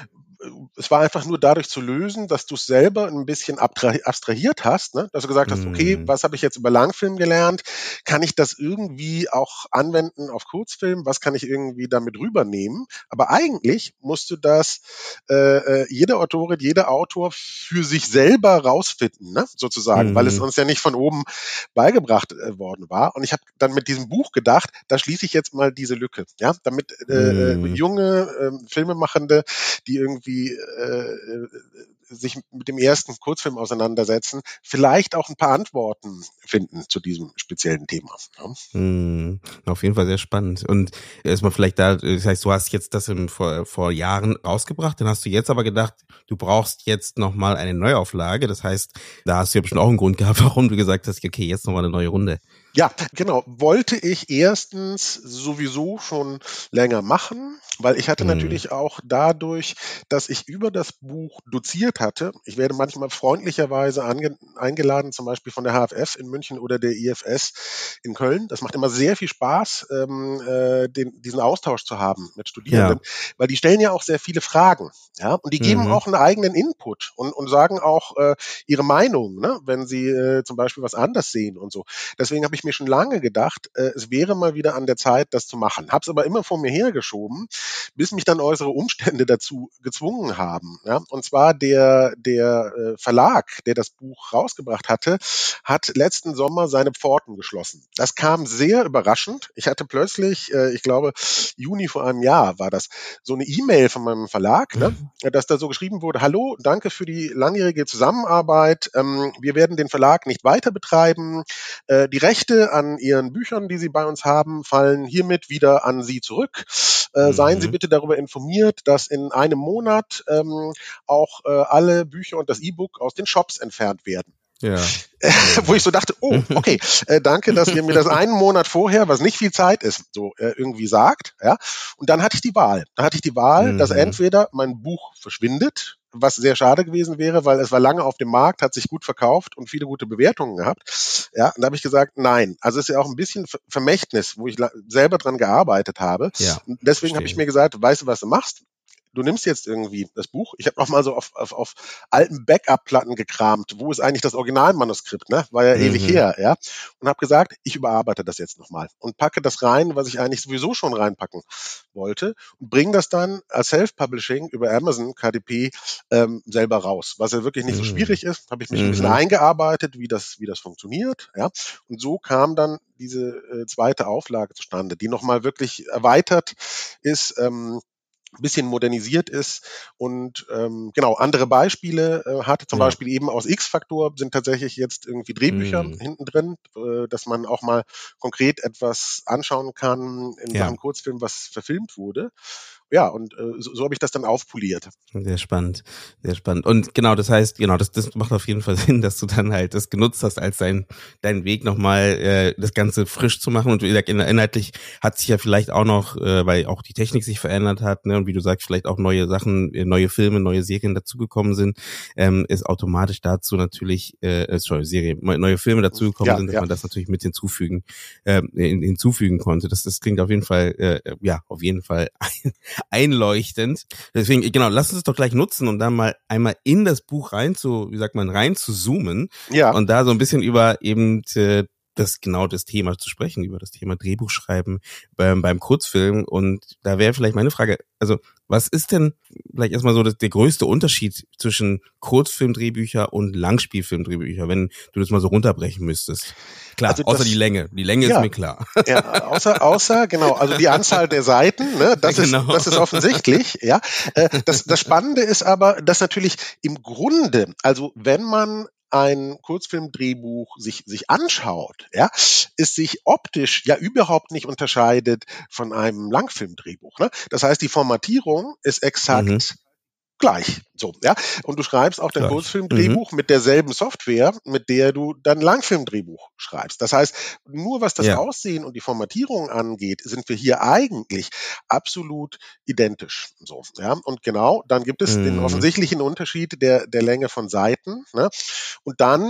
es war einfach nur dadurch zu lösen, dass du es selber ein bisschen abstrahiert hast, ne? Dass du gesagt hast, okay, Mhm. was habe ich jetzt über Langfilm gelernt? Kann ich das irgendwie auch anwenden auf Kurzfilm? Was kann ich irgendwie damit rübernehmen? Aber eigentlich musst du das äh, äh, jede Autorin, jeder Autor für sich selber rausfinden, ne? Sozusagen, weil es Mhm. uns ja nicht von oben beigebracht äh, worden war. Und ich habe dann mit diesem Buch gedacht, da schließe ich jetzt mal diese Lücke, ja, damit äh, äh, Mhm. junge äh, Filmemachende, die irgendwie äh, sich mit dem ersten Kurzfilm auseinandersetzen, vielleicht auch ein paar Antworten finden zu diesem speziellen Thema. Ja. Mhm. Auf jeden Fall sehr spannend. Und erstmal vielleicht da, das heißt, du hast jetzt das im, vor, vor Jahren rausgebracht, dann hast du jetzt aber gedacht, du brauchst jetzt nochmal eine Neuauflage. Das heißt, da hast du ja bestimmt auch einen Grund gehabt, warum du gesagt hast, okay, jetzt nochmal eine neue Runde. Ja, genau. Wollte ich erstens sowieso schon länger machen, weil ich hatte Mhm. natürlich auch dadurch, dass ich über das Buch doziert hatte, ich werde manchmal freundlicherweise ange- eingeladen, zum Beispiel von der H F F in München oder der I F S in Köln. Das macht immer sehr viel Spaß, ähm, äh, den, diesen Austausch zu haben mit Studierenden, Ja. weil die stellen ja auch sehr viele Fragen. Ja, und die geben Mhm. auch einen eigenen Input und, und sagen auch äh, ihre Meinung, ne, wenn sie äh, zum Beispiel was anders sehen und so. Deswegen habe ich mir schon lange gedacht, äh, es wäre mal wieder an der Zeit, das zu machen. Habe es aber immer vor mir hergeschoben, bis mich dann äußere Umstände dazu gezwungen haben. Ja? Und zwar der, der äh, Verlag, der das Buch rausgebracht hatte, hat letzten Sommer seine Pforten geschlossen. Das kam sehr überraschend. Ich hatte plötzlich, äh, ich glaube, Juni vor einem Jahr war das, so eine E-Mail von meinem Verlag, ne? Dass da so geschrieben wurde, hallo, danke für die langjährige Zusammenarbeit. Ähm, wir werden den Verlag nicht weiter betreiben. Äh, die Rechte an Ihren Büchern, die Sie bei uns haben, fallen hiermit wieder an Sie zurück. Äh, seien Sie Mhm. bitte darüber informiert, dass in einem Monat ähm, auch äh, alle Bücher und das E-Book aus den Shops entfernt werden. Ja. Wo ich so dachte, oh, okay, äh, danke, dass ihr mir das einen Monat vorher, was nicht viel Zeit ist, so äh, irgendwie sagt. Ja? Und dann hatte ich die Wahl. Dann hatte ich die Wahl, dass Mhm. entweder mein Buch verschwindet, was sehr schade gewesen wäre, weil es war lange auf dem Markt, hat sich gut verkauft und viele gute Bewertungen gehabt. Ja, und da habe ich gesagt, nein. Also es ist ja auch ein bisschen Ver- Vermächtnis, wo ich la- selber dran gearbeitet habe. Ja. Und deswegen habe ich Verstehe. mir gesagt, weißt du, was du machst? Du nimmst jetzt irgendwie das Buch. Ich habe noch mal so auf, auf, auf alten Backup-Platten gekramt. Wo ist eigentlich das Originalmanuskript? Ne? War ja ewig Mhm. her, ja. Und habe gesagt, ich überarbeite das jetzt nochmal und packe das rein, was ich eigentlich sowieso schon reinpacken wollte und bringe das dann als Self-Publishing über Amazon K D P ähm, selber raus. Was ja wirklich nicht so Mhm. schwierig ist, habe ich mich ein bisschen Mhm. eingearbeitet, wie das, wie das funktioniert, ja. Und so kam dann diese äh, zweite Auflage zustande, die nochmal wirklich erweitert ist. Ähm, ein bisschen modernisiert ist und ähm, genau andere Beispiele äh, hatte, zum Ja. Beispiel eben aus X-Faktor sind tatsächlich jetzt irgendwie Drehbücher Mhm. hinten drin, äh, dass man auch mal konkret etwas anschauen kann in Ja. Sachen Kurzfilm, was verfilmt wurde. Ja, und äh, so, so habe ich das dann aufpoliert. Sehr spannend, sehr spannend. Und genau, das heißt, genau, das, das macht auf jeden Fall Sinn, dass du dann halt das genutzt hast als dein, dein Weg nochmal, äh, das Ganze frisch zu machen. Und wie gesagt, inhaltlich hat sich ja vielleicht auch noch, äh, weil auch die Technik sich verändert hat, ne, und wie du sagst, vielleicht auch neue Sachen, äh, neue Filme, neue Serien dazugekommen sind, ähm, ist automatisch dazu natürlich, äh, sorry, Serie, neue Filme dazugekommen Ja, sind, dass ja. man das natürlich mit hinzufügen, äh, hinzufügen konnte. Das, das klingt auf jeden Fall, äh, ja, auf jeden Fall einleuchtend. Deswegen, genau, lass uns es doch gleich nutzen und dann mal einmal in das Buch rein zu, wie sagt man, rein zu zoomen Ja. und da so ein bisschen über eben äh, das genau das Thema zu sprechen, über das Thema Drehbuchschreiben beim, beim Kurzfilm. Und da wäre vielleicht meine Frage, also was ist denn vielleicht erstmal so das, der größte Unterschied zwischen Kurzfilmdrehbücher und Langspielfilmdrehbücher, wenn du das mal so runterbrechen müsstest? Klar, Also außer das, die Länge. Die Länge ist ja, mir klar. ja, außer, außer, genau, also die Anzahl der Seiten, ne, das Genau. ist, das ist offensichtlich, ja. Äh, das, das Spannende ist aber, dass natürlich im Grunde, also wenn man ein Kurzfilmdrehbuch sich, sich anschaut, ja, es sich optisch ja überhaupt nicht unterscheidet von einem Langfilmdrehbuch, ne. Das heißt, die Formatierung ist exakt Mhm. gleich. So, ja. Und du schreibst auch dein Gleich. Kurzfilmdrehbuch mit derselben Software, mit der du dein Langfilmdrehbuch schreibst. Das heißt, nur was das Ja. Aussehen und die Formatierung angeht, sind wir hier eigentlich absolut identisch. So, ja. Und genau, dann gibt es den Mhm. offensichtlichen Unterschied der, der Länge von Seiten, ne? Und dann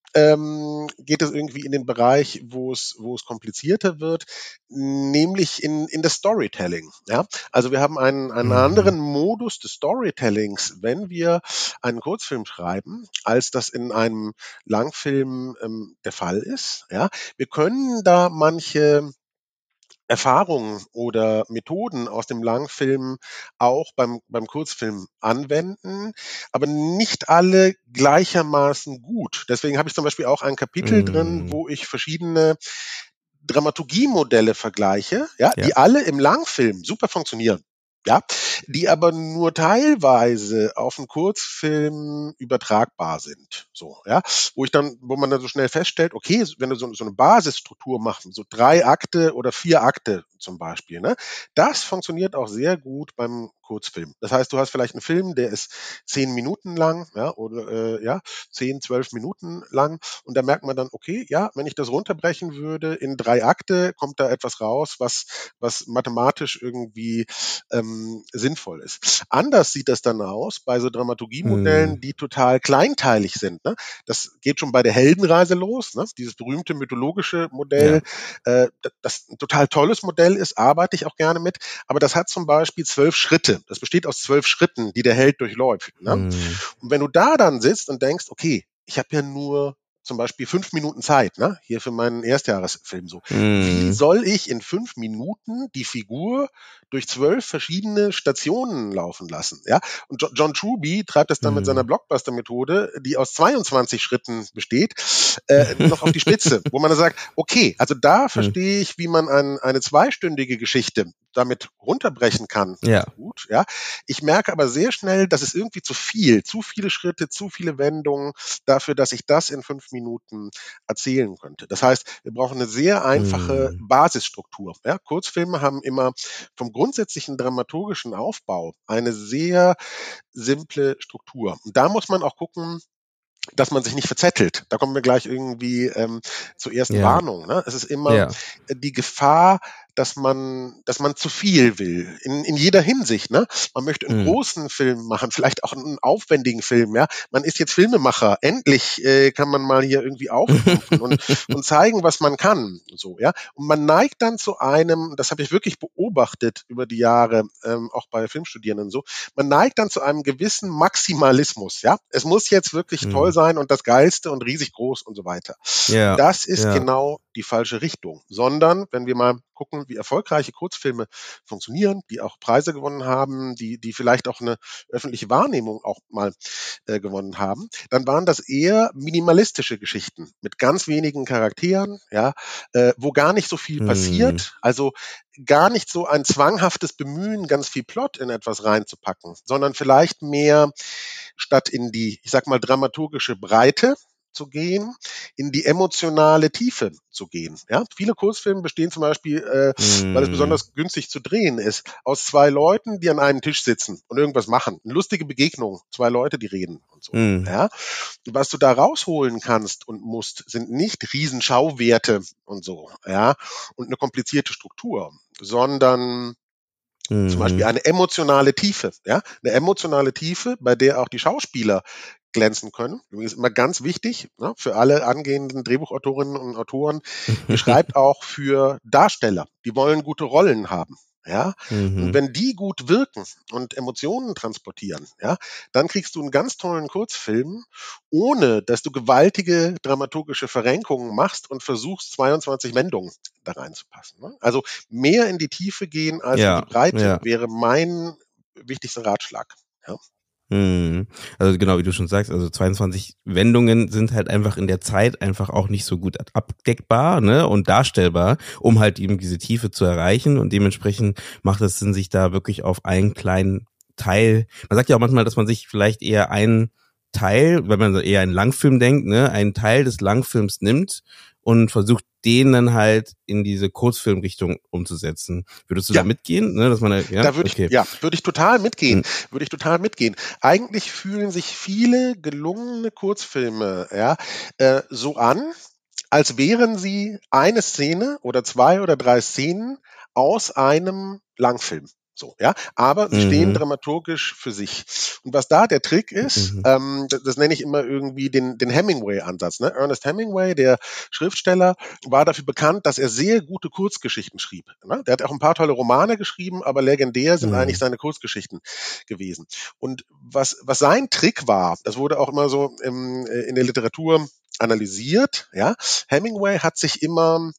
ähm, geht es irgendwie in den Bereich, wo es, wo es komplizierter wird, nämlich in, in das Storytelling. Ja? Also wir haben einen, einen Mhm. anderen Modus des Storytellings, wenn wir einen Kurzfilm schreiben, als das in einem Langfilm ähm, der Fall ist. Ja? Wir können da manche Erfahrungen oder Methoden aus dem Langfilm auch beim, beim Kurzfilm anwenden, aber nicht alle gleichermaßen gut. Deswegen habe ich zum Beispiel auch ein Kapitel drin, Mhm. wo ich verschiedene Dramaturgiemodelle vergleiche, ja, Ja. die alle im Langfilm super funktionieren. Ja, die aber nur teilweise auf einen Kurzfilm übertragbar sind. So, ja, wo ich dann, wo man dann so schnell feststellt, okay, wenn du so, so eine Basisstruktur machst, so drei Akte oder vier Akte zum Beispiel, ne, das funktioniert auch sehr gut beim Kurzfilm. Das heißt, du hast vielleicht einen Film, der ist zehn Minuten lang, ja, oder äh, ja, zehn, zwölf Minuten lang, und da merkt man dann, okay, ja, wenn ich das runterbrechen würde in drei Akte, kommt da etwas raus, was, was mathematisch irgendwie ähm, sinnvoll ist. Anders sieht das dann aus bei so Dramaturgiemodellen, Mhm. die total kleinteilig sind. Ne? Das geht schon bei der Heldenreise los, ne? Dieses berühmte mythologische Modell, Ja. äh, das ein total tolles Modell ist, arbeite ich auch gerne mit, aber das hat zum Beispiel zwölf Schritte. Das besteht aus zwölf Schritten, die der Held durchläuft. Ne? Mhm. Und wenn du da dann sitzt und denkst, okay, ich habe ja nur zum Beispiel fünf Minuten Zeit, ne? Hier für meinen Erstjahresfilm so. Wie Mhm. soll ich in fünf Minuten die Figur durch zwölf verschiedene Stationen laufen lassen? Ja? Und Jo- John Truby treibt das dann mit seiner Mhm. Blockbuster-Methode, die aus zweiundzwanzig Schritten besteht, äh, noch auf die Spitze, wo man dann sagt, okay, also da Mhm. verstehe ich, wie man ein, eine zweistündige Geschichte damit runterbrechen kann, Ja. ganz gut. Ja? Ich merke aber sehr schnell, das ist irgendwie zu viel, zu viele Schritte, zu viele Wendungen dafür, dass ich das in fünf Minuten erzählen könnte. Das heißt, wir brauchen eine sehr einfache Mhm. Basisstruktur. Ja? Kurzfilme haben immer vom grundsätzlichen dramaturgischen Aufbau eine sehr simple Struktur. Und da muss man auch gucken, dass man sich nicht verzettelt. Da kommen wir gleich irgendwie ähm, zur ersten Ja. Warnung. Ne? Es ist immer Ja. die Gefahr, dass man, dass man zu viel will. In, in jeder Hinsicht. Ne? Man möchte einen Mhm. großen Film machen, vielleicht auch einen aufwendigen Film. Ja? Man ist jetzt Filmemacher. Endlich äh, kann man mal hier irgendwie auftrumpfen und, und zeigen, was man kann. So, ja? Und man neigt dann zu einem, das habe ich wirklich beobachtet über die Jahre, ähm, auch bei Filmstudierenden so, man neigt dann zu einem gewissen Maximalismus. Ja? Es muss jetzt wirklich toll Mhm. sein und das Geilste und riesig groß und so weiter. Ja. Das ist Ja. genau die falsche Richtung. Sondern, wenn wir mal gucken, wie erfolgreiche Kurzfilme funktionieren, die auch Preise gewonnen haben, die, die vielleicht auch eine öffentliche Wahrnehmung auch mal äh, gewonnen haben, dann waren das eher minimalistische Geschichten mit ganz wenigen Charakteren, ja, äh, wo gar nicht so viel Mhm. passiert, also gar nicht so ein zwanghaftes Bemühen, ganz viel Plot in etwas reinzupacken, sondern vielleicht mehr statt in die, ich sag mal, dramaturgische Breite zu gehen, in die emotionale Tiefe zu gehen. Ja? Viele Kurzfilme bestehen zum Beispiel, äh, weil es Mhm. besonders günstig zu drehen ist, aus zwei Leuten, die an einem Tisch sitzen und irgendwas machen. Eine lustige Begegnung, zwei Leute, die reden und so. Mhm. Ja? Was du da rausholen kannst und musst, sind nicht Riesenschauwerte und so, ja, und eine komplizierte Struktur, sondern zum Beispiel Mhm. eine emotionale Tiefe, ja, eine emotionale Tiefe, bei der auch die Schauspieler glänzen können. Übrigens immer ganz wichtig, ne, für alle angehenden Drehbuchautorinnen und Autoren. Ihr schreibt auch für Darsteller. Die wollen gute Rollen haben. Ja, und Mhm. wenn die gut wirken und Emotionen transportieren, ja, dann kriegst du einen ganz tollen Kurzfilm, ohne dass du gewaltige dramaturgische Verrenkungen machst und versuchst, zweiundzwanzig Wendungen da reinzupassen. Ne? Also mehr in die Tiefe gehen als in die Ja. Breite Ja. wäre mein wichtigster Ratschlag. Ja. Mhm. Also genau, wie du schon sagst, also zweiundzwanzig Wendungen sind halt einfach in der Zeit einfach auch nicht so gut abdeckbar, ne, und darstellbar, um halt eben diese Tiefe zu erreichen, und dementsprechend macht es Sinn, sich da wirklich auf einen kleinen Teil, man sagt ja auch manchmal, dass man sich vielleicht eher einen Teil, wenn man eher einen Langfilm denkt, ne, einen Teil des Langfilms nimmt und versucht, den dann halt in diese Kurzfilmrichtung umzusetzen. Würdest du da Ja, mitgehen, ne, dass man, ja, da würde ich, okay. ja, würde ich total mitgehen. Mhm. Würde ich total mitgehen. Eigentlich fühlen sich viele gelungene Kurzfilme, ja, äh, so an, als wären sie eine Szene oder zwei oder drei Szenen aus einem Langfilm. So, ja, aber sie Mhm. stehen dramaturgisch für sich. Und was da der Trick ist, Mhm. ähm, das, das nenne ich immer irgendwie den, den Hemingway-Ansatz. Ne? Ernest Hemingway, der Schriftsteller, war dafür bekannt, dass er sehr gute Kurzgeschichten schrieb. Ne? Der hat auch ein paar tolle Romane geschrieben, aber legendär sind Mhm. eigentlich seine Kurzgeschichten gewesen. Und was, was sein Trick war, das wurde auch immer so im, in der Literatur analysiert, ja, Hemingway hat sich immer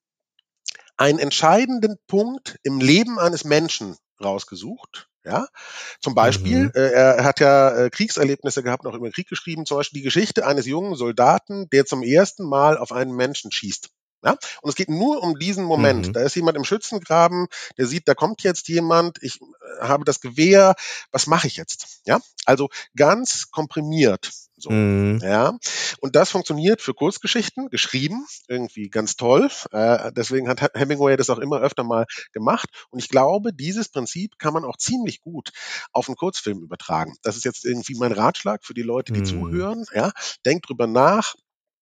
einen entscheidenden Punkt im Leben eines Menschen rausgesucht. Ja, zum Beispiel, Mhm. äh, er hat ja äh, Kriegserlebnisse gehabt, noch über Krieg geschrieben, zum Beispiel die Geschichte eines jungen Soldaten, der zum ersten Mal auf einen Menschen schießt. Ja? Und es geht nur um diesen Moment. Mhm. Da ist jemand im Schützengraben, der sieht, da kommt jetzt jemand, ich äh, habe das Gewehr, was mache ich jetzt? Ja, also ganz komprimiert. So. Mhm. Ja, und das funktioniert für Kurzgeschichten, geschrieben, irgendwie ganz toll. Äh, deswegen hat Hemingway das auch immer öfter mal gemacht. Und ich glaube, dieses Prinzip kann man auch ziemlich gut auf einen Kurzfilm übertragen. Das ist jetzt irgendwie mein Ratschlag für die Leute, die Mhm. zuhören. Ja, denkt drüber nach.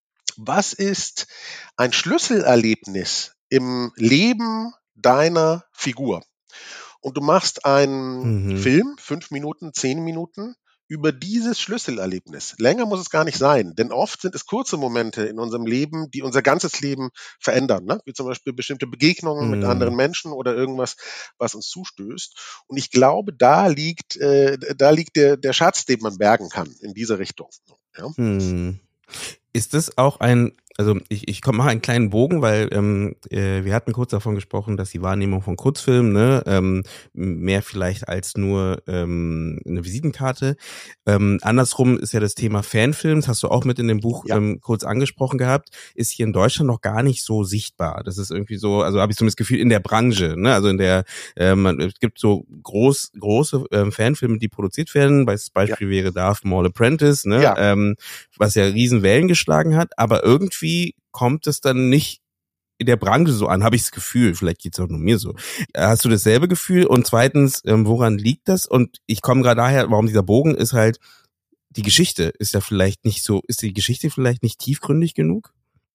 Was ist ein Schlüsselerlebnis im Leben deiner Figur? Und du machst einen Mhm. Film, fünf Minuten, zehn Minuten, über dieses Schlüsselerlebnis. Länger muss es gar nicht sein, denn oft sind es kurze Momente in unserem Leben, die unser ganzes Leben verändern, ne? Wie zum Beispiel bestimmte Begegnungen mit anderen Mhm. Menschen oder irgendwas, was uns zustößt. Und ich glaube, da liegt, äh, da liegt der, der Schatz, den man bergen kann, in diese Richtung. Ja? Mhm. Ist das auch ein, also ich, ich komm, mache einen kleinen Bogen, weil ähm, äh, wir hatten kurz davon gesprochen, dass die Wahrnehmung von Kurzfilmen, ne, ähm, mehr vielleicht als nur ähm, eine Visitenkarte. Ähm, andersrum ist ja das Thema Fanfilms, hast du auch mit in dem Buch Ja. ähm, kurz angesprochen gehabt, ist hier in Deutschland noch gar nicht so sichtbar. Das ist irgendwie so, also habe ich zumindest das Gefühl, in der Branche, ne, also in der, äh, man, es gibt so groß, große ähm, Fanfilme, die produziert werden. Das Beispiel Ja. wäre Darth Maul Apprentice, ne, Ja. ähm, was ja riesen Wellen geschlagen hat, aber irgendwie kommt es dann nicht in der Branche so an, habe ich das Gefühl. Vielleicht geht's auch nur mir so. Hast du dasselbe Gefühl? Und zweitens, ähm, woran liegt das? Und ich komme gerade daher, warum dieser Bogen ist halt, die Geschichte ist ja vielleicht nicht so, ist die Geschichte vielleicht nicht tiefgründig genug?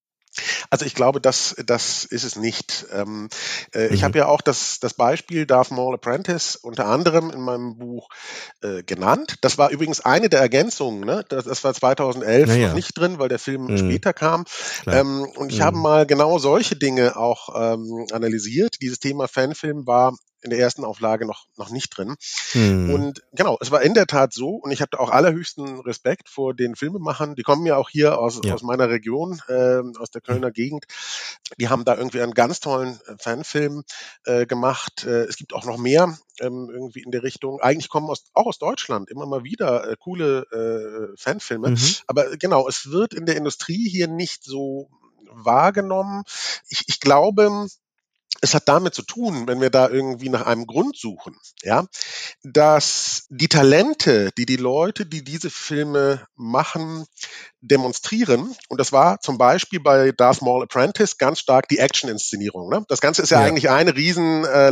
Also ich glaube, das, das ist es nicht. Ähm, äh, Mhm. Ich habe ja auch das, das Beispiel Darth Maul Apprentice unter anderem in meinem Buch äh, genannt. Das war übrigens eine der Ergänzungen. Ne? Das, das war zweitausendelf Naja. noch nicht drin, weil der Film Mhm. später kam. Klar. Ähm, und ich Mhm. habe mal genau solche Dinge auch ähm, analysiert. Dieses Thema Fanfilm war in der ersten Auflage noch, noch nicht drin. Mhm. Und genau, es war in der Tat so, und ich hatte auch allerhöchsten Respekt vor den Filmemachern, die kommen ja auch hier aus, Ja. aus meiner Region, äh, aus der Kölner Gegend. Die haben da irgendwie einen ganz tollen äh, Fanfilm äh, gemacht. Äh, es gibt auch noch mehr ähm, irgendwie in der Richtung. Eigentlich kommen aus, auch aus Deutschland immer mal wieder äh, coole äh, Fanfilme. Mhm. Aber genau, es wird in der Industrie hier nicht so wahrgenommen. Ich, ich glaube, es hat damit zu tun, wenn wir da irgendwie nach einem Grund suchen, ja, dass die Talente, die die Leute, die diese Filme machen, demonstrieren. Und das war zum Beispiel bei Darth Maul Apprentice ganz stark die Action-Inszenierung. Ne? Das Ganze ist ja, Ja. eigentlich eine riesen äh,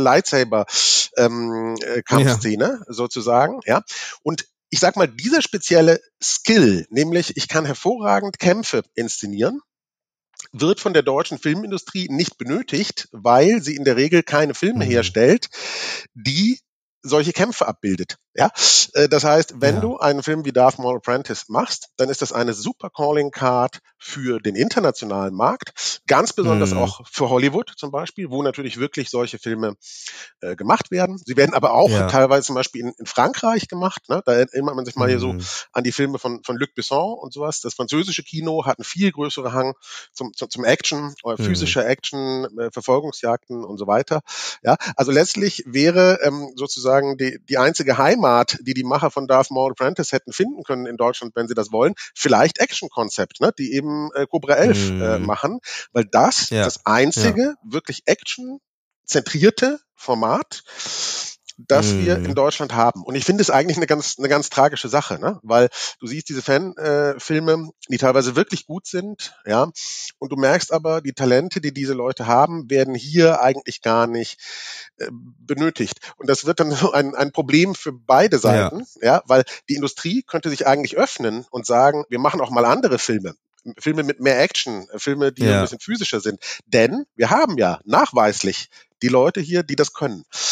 Lightsaber-Kampfszene ähm, äh, sozusagen. Ja. Und ich sag mal, dieser spezielle Skill, nämlich ich kann hervorragend Kämpfe inszenieren, wird von der deutschen Filmindustrie nicht benötigt, weil sie in der Regel keine Filme Mhm. herstellt, die solche Kämpfe abbildet. Ja, äh, das heißt, wenn Ja. du einen Film wie Darth Maul Apprentice machst, dann ist das eine super Calling Card für den internationalen Markt, ganz besonders Mhm. auch für Hollywood zum Beispiel, wo natürlich wirklich solche Filme äh, gemacht werden. Sie werden aber auch Ja. teilweise zum Beispiel in, in Frankreich gemacht. Ne? Da erinnert man sich mal hier so Mhm. an die Filme von, von Luc Besson und sowas. Das französische Kino hat einen viel größeren Hang zum, zum, zum Action, äh, physischer Action, äh, Verfolgungsjagden und so weiter. Ja, also letztlich wäre ähm, sozusagen die, die einzige Heimat, die die Macher von Darth Maul Apprentice hätten finden können in Deutschland, wenn sie das wollen, vielleicht Action-Konzept, ne? Die eben äh, Cobra elf Mhm. äh, machen, weil das Ja. das einzige wirklich Action-zentrierte Format, das wir in Mhm. Deutschland haben. Und ich finde es eigentlich eine ganz, eine ganz tragische Sache, ne? Weil du siehst diese Fanfilme, äh, die teilweise wirklich gut sind, ja, und du merkst aber, die Talente, die diese Leute haben, werden hier eigentlich gar nicht äh, benötigt. Und das wird dann so ein, ein Problem für beide Seiten, ja. ja, weil die Industrie könnte sich eigentlich öffnen und sagen, wir machen auch mal andere Filme. Filme mit mehr Action, Filme, die Ja. ein bisschen physischer sind. Denn wir haben ja nachweislich die Leute hier, die das können.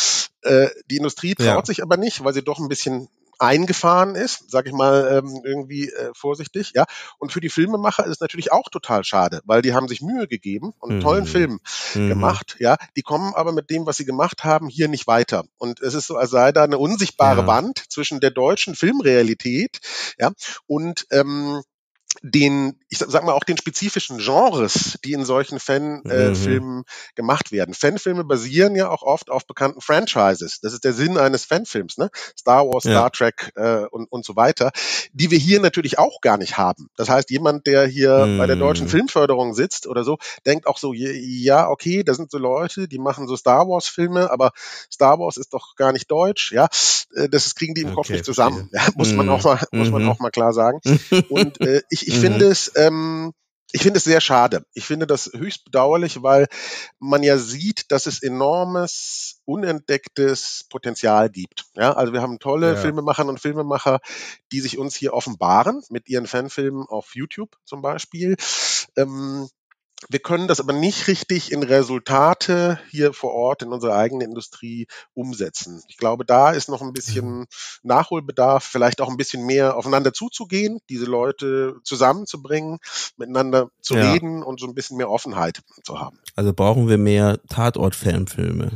Äh, die Industrie traut Ja. sich aber nicht, weil sie doch ein bisschen eingefahren ist, sag ich mal ähm, irgendwie äh, vorsichtig, ja. Und für die Filmemacher ist es natürlich auch total schade, weil die haben sich Mühe gegeben und einen tollen Mhm. Film Mhm. gemacht, ja. Die kommen aber mit dem, was sie gemacht haben, hier nicht weiter. Und es ist so, als sei da eine unsichtbare Ja. Wand zwischen der deutschen Filmrealität, ja, und ähm, den, ich sag mal auch den spezifischen Genres, die in solchen Fanfilmen äh, Mhm. Filmen gemacht werden. Fanfilme basieren ja auch oft auf bekannten Franchises. Das ist der Sinn eines Fanfilms, ne? Star Wars, Ja. Star Trek äh, und, und so weiter, die wir hier natürlich auch gar nicht haben. Das heißt, jemand, der hier bei der deutschen Mhm. Filmförderung sitzt oder so, denkt auch so, ja, okay, da sind so Leute, die machen so Star Wars Filme, aber Star Wars ist doch gar nicht deutsch, ja. Äh, Das kriegen die im Kopf Okay, nicht zusammen. verstehe. Ja, muss man auch Mhm. mal, muss man Mhm. auch mal klar sagen. Und äh, ich, ich Mhm. finde es, ähm, ich finde es sehr schade. Ich finde das höchst bedauerlich, weil man ja sieht, dass es enormes, unentdecktes Potenzial gibt. Ja, also wir haben tolle Ja. Filmemacherinnen und Filmemacher, die sich uns hier offenbaren mit ihren Fanfilmen auf YouTube zum Beispiel. Ähm, Wir können das aber nicht richtig in Resultate hier vor Ort in unserer eigenen Industrie umsetzen. Ich glaube, da ist noch ein bisschen Nachholbedarf, vielleicht auch ein bisschen mehr aufeinander zuzugehen, diese Leute zusammenzubringen, miteinander zu Ja. reden und so ein bisschen mehr Offenheit zu haben. Also brauchen wir mehr Tatort-Fanfilme.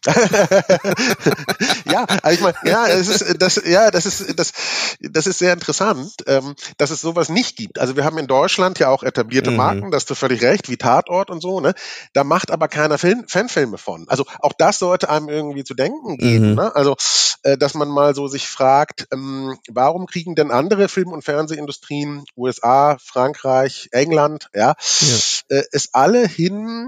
Ja, also ich meine, ja, es ist das, ja, das ist das, das ist sehr interessant, ähm, dass es sowas nicht gibt. Also wir haben in Deutschland ja auch etablierte Mhm. Marken, das hast du völlig recht, wie Tatort und so, ne? Da macht aber keiner Film, Fanfilme von. Also auch das sollte einem irgendwie zu denken geben, Mhm. ne? Also äh, dass man mal so sich fragt, ähm, warum kriegen denn andere Film- und Fernsehindustrien, U S A, Frankreich, England, ja, Ja. äh, es alle hin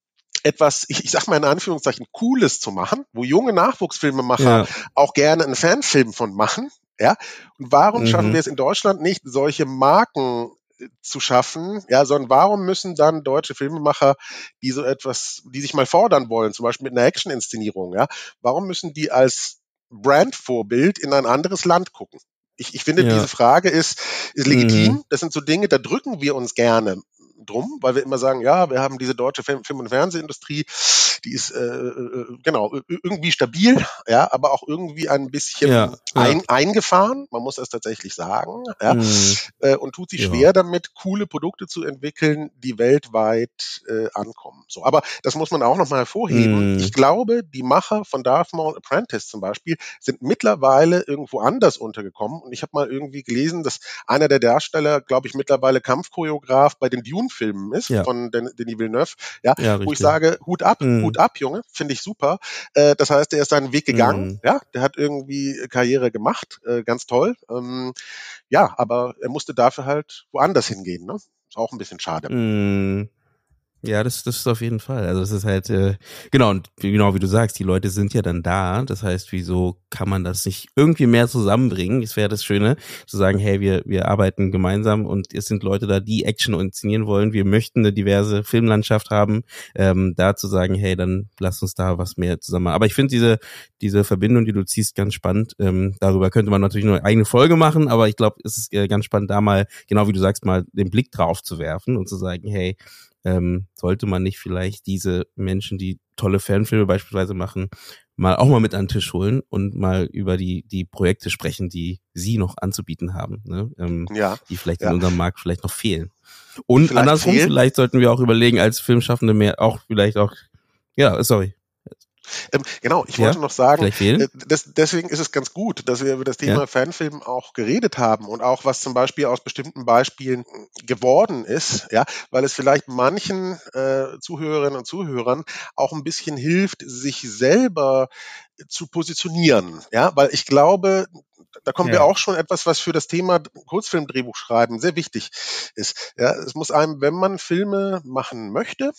etwas, ich, ich sag mal in Anführungszeichen, Cooles zu machen, wo junge Nachwuchsfilmemacher Ja. auch gerne einen Fanfilm von machen, ja. Und warum schaffen Mhm. wir es in Deutschland nicht, solche Marken äh, zu schaffen, ja, sondern warum müssen dann deutsche Filmemacher, die so etwas, die sich mal fordern wollen, zum Beispiel mit einer Action-Inszenierung, ja, warum müssen die als Brandvorbild in ein anderes Land gucken? Ich, ich finde, diese Ja. Frage ist, ist Mhm. legitim. Das sind so Dinge, da drücken wir uns gerne drum, weil wir immer sagen, ja, wir haben diese deutsche Film, Film- und Fernsehindustrie, die ist äh, äh, genau ö- irgendwie stabil, ja, aber auch irgendwie ein bisschen Ja. Ja. ein, eingefahren, man muss das tatsächlich sagen, ja, Mhm. äh, und tut sich Ja. schwer damit, coole Produkte zu entwickeln, die weltweit äh, ankommen. So, aber das muss man auch nochmal hervorheben. Mhm. Ich glaube, die Macher von Darth Maul Apprentice zum Beispiel sind mittlerweile irgendwo anders untergekommen. Und ich habe mal irgendwie gelesen, dass einer der Darsteller, glaube ich, mittlerweile Kampfchoreograf bei den Dune-Filmen ist, Ja. von Den- Denis Villeneuve. Ja, Ja, wo ich richtig. sage, Hut ab, Mhm. Hut ab, Junge, finde ich super. Äh, das heißt, er ist seinen Weg gegangen. Mhm. Ja, der hat irgendwie Karriere gemacht, äh, ganz toll. Ähm, ja, aber er musste dafür halt woanders hingehen. Ne? Ist auch ein bisschen schade. Mhm. Ja, das, das ist auf jeden Fall. Also es ist halt, äh, genau, und wie- genau wie du sagst, die Leute sind ja dann da. Das heißt, wieso kann man das nicht irgendwie mehr zusammenbringen? Das wäre das Schöne, zu sagen, hey, wir, wir arbeiten gemeinsam und es sind Leute da, die Action inszenieren wollen. Wir möchten eine diverse Filmlandschaft haben. Ähm, da zu sagen, hey, dann lass uns da was mehr zusammen machen. Aber ich finde diese, diese Verbindung, die du ziehst, ganz spannend. Ähm, darüber könnte man natürlich nur eine eigene Folge machen, aber ich glaube, es ist äh, ganz spannend, da mal, genau wie du sagst, mal den Blick drauf zu werfen und zu sagen, hey, ähm, sollte man nicht vielleicht diese Menschen, die tolle Fanfilme beispielsweise machen, mal auch mal mit an den Tisch holen und mal über die die Projekte sprechen, die sie noch anzubieten haben, ne? ähm, Ja, die vielleicht ja. in unserem Markt vielleicht noch fehlen. Und Vielleicht andersrum, fehlen. vielleicht sollten wir auch überlegen, als Filmschaffende mehr auch vielleicht auch, ja, sorry, Ähm, genau, ich ja, wollte noch sagen, vielleicht fehlen, äh, das, deswegen ist es ganz gut, dass wir über das Thema ja, Fanfilm auch geredet haben und auch was zum Beispiel aus bestimmten Beispielen geworden ist, ja, weil es vielleicht manchen äh, Zuhörerinnen und Zuhörern auch ein bisschen hilft, sich selber zu positionieren, ja, weil ich glaube, da kommen wir ja, auch schon etwas, was für das Thema Kurzfilmdrehbuch schreiben sehr wichtig ist. Ja, es muss einem, wenn man Filme machen möchte,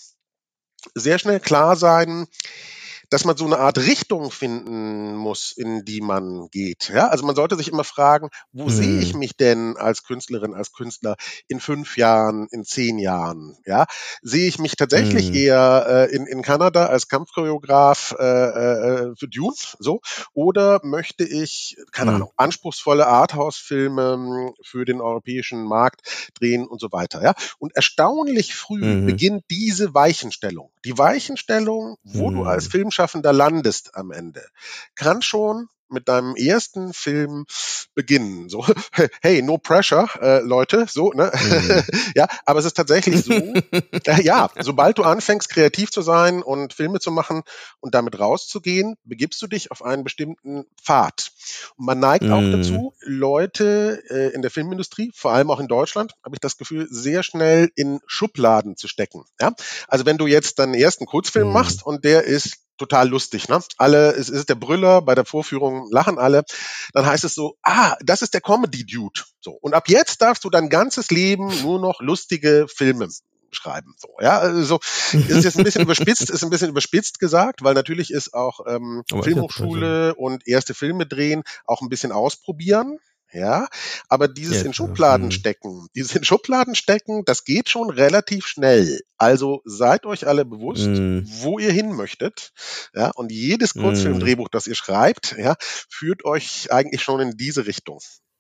sehr schnell klar sein, dass man so eine Art Richtung finden muss, in die man geht. Ja, also man sollte sich immer fragen, wo sehe ich mhm. mich denn als Künstlerin, als Künstler in fünf Jahren, in zehn Jahren? Ja, sehe ich mich tatsächlich Mhm. eher äh, in, in Kanada als Kampfchoreograf äh, äh, für Dune, so? Oder möchte ich, keine Mhm. Ahnung, anspruchsvolle Arthouse-Filme mh, für den europäischen Markt drehen und so weiter. Ja, und erstaunlich früh Mhm. beginnt diese Weichenstellung. Die Weichenstellung, wo du als Mhm. Filmschaffender Filmschaffender landest am Ende, kann schon mit deinem ersten Film beginnen. So, hey, no pressure, äh, Leute, so, ne? Mhm. Ja, aber es ist tatsächlich so, äh, ja, sobald du anfängst, kreativ zu sein und Filme zu machen und damit rauszugehen, begibst du dich auf einen bestimmten Pfad. Und man neigt mhm. auch dazu, Leute äh, in der Filmindustrie, vor allem auch in Deutschland, habe ich das Gefühl, sehr schnell in Schubladen zu stecken. Ja? Also wenn du jetzt deinen ersten Kurzfilm mhm. machst und der ist total lustig, ne? Alle, es ist der Brüller, bei der Vorführung lachen alle. Dann heißt es so, ah, das ist der Comedy-Dude. So. Und ab jetzt darfst du dein ganzes Leben nur noch lustige Filme schreiben. So, ja, also ist jetzt ein bisschen überspitzt, ist ein bisschen überspitzt gesagt, weil natürlich ist auch ähm, Filmhochschule und erste Filme drehen auch ein bisschen ausprobieren. Ja, aber dieses ja, in Schubladen ja. stecken, dieses in Schubladen stecken, das geht schon relativ schnell. Also seid euch alle bewusst, mm. wo ihr hin möchtet. Ja, und jedes Kurzfilmdrehbuch, das ihr schreibt, ja, führt euch eigentlich schon in diese Richtung.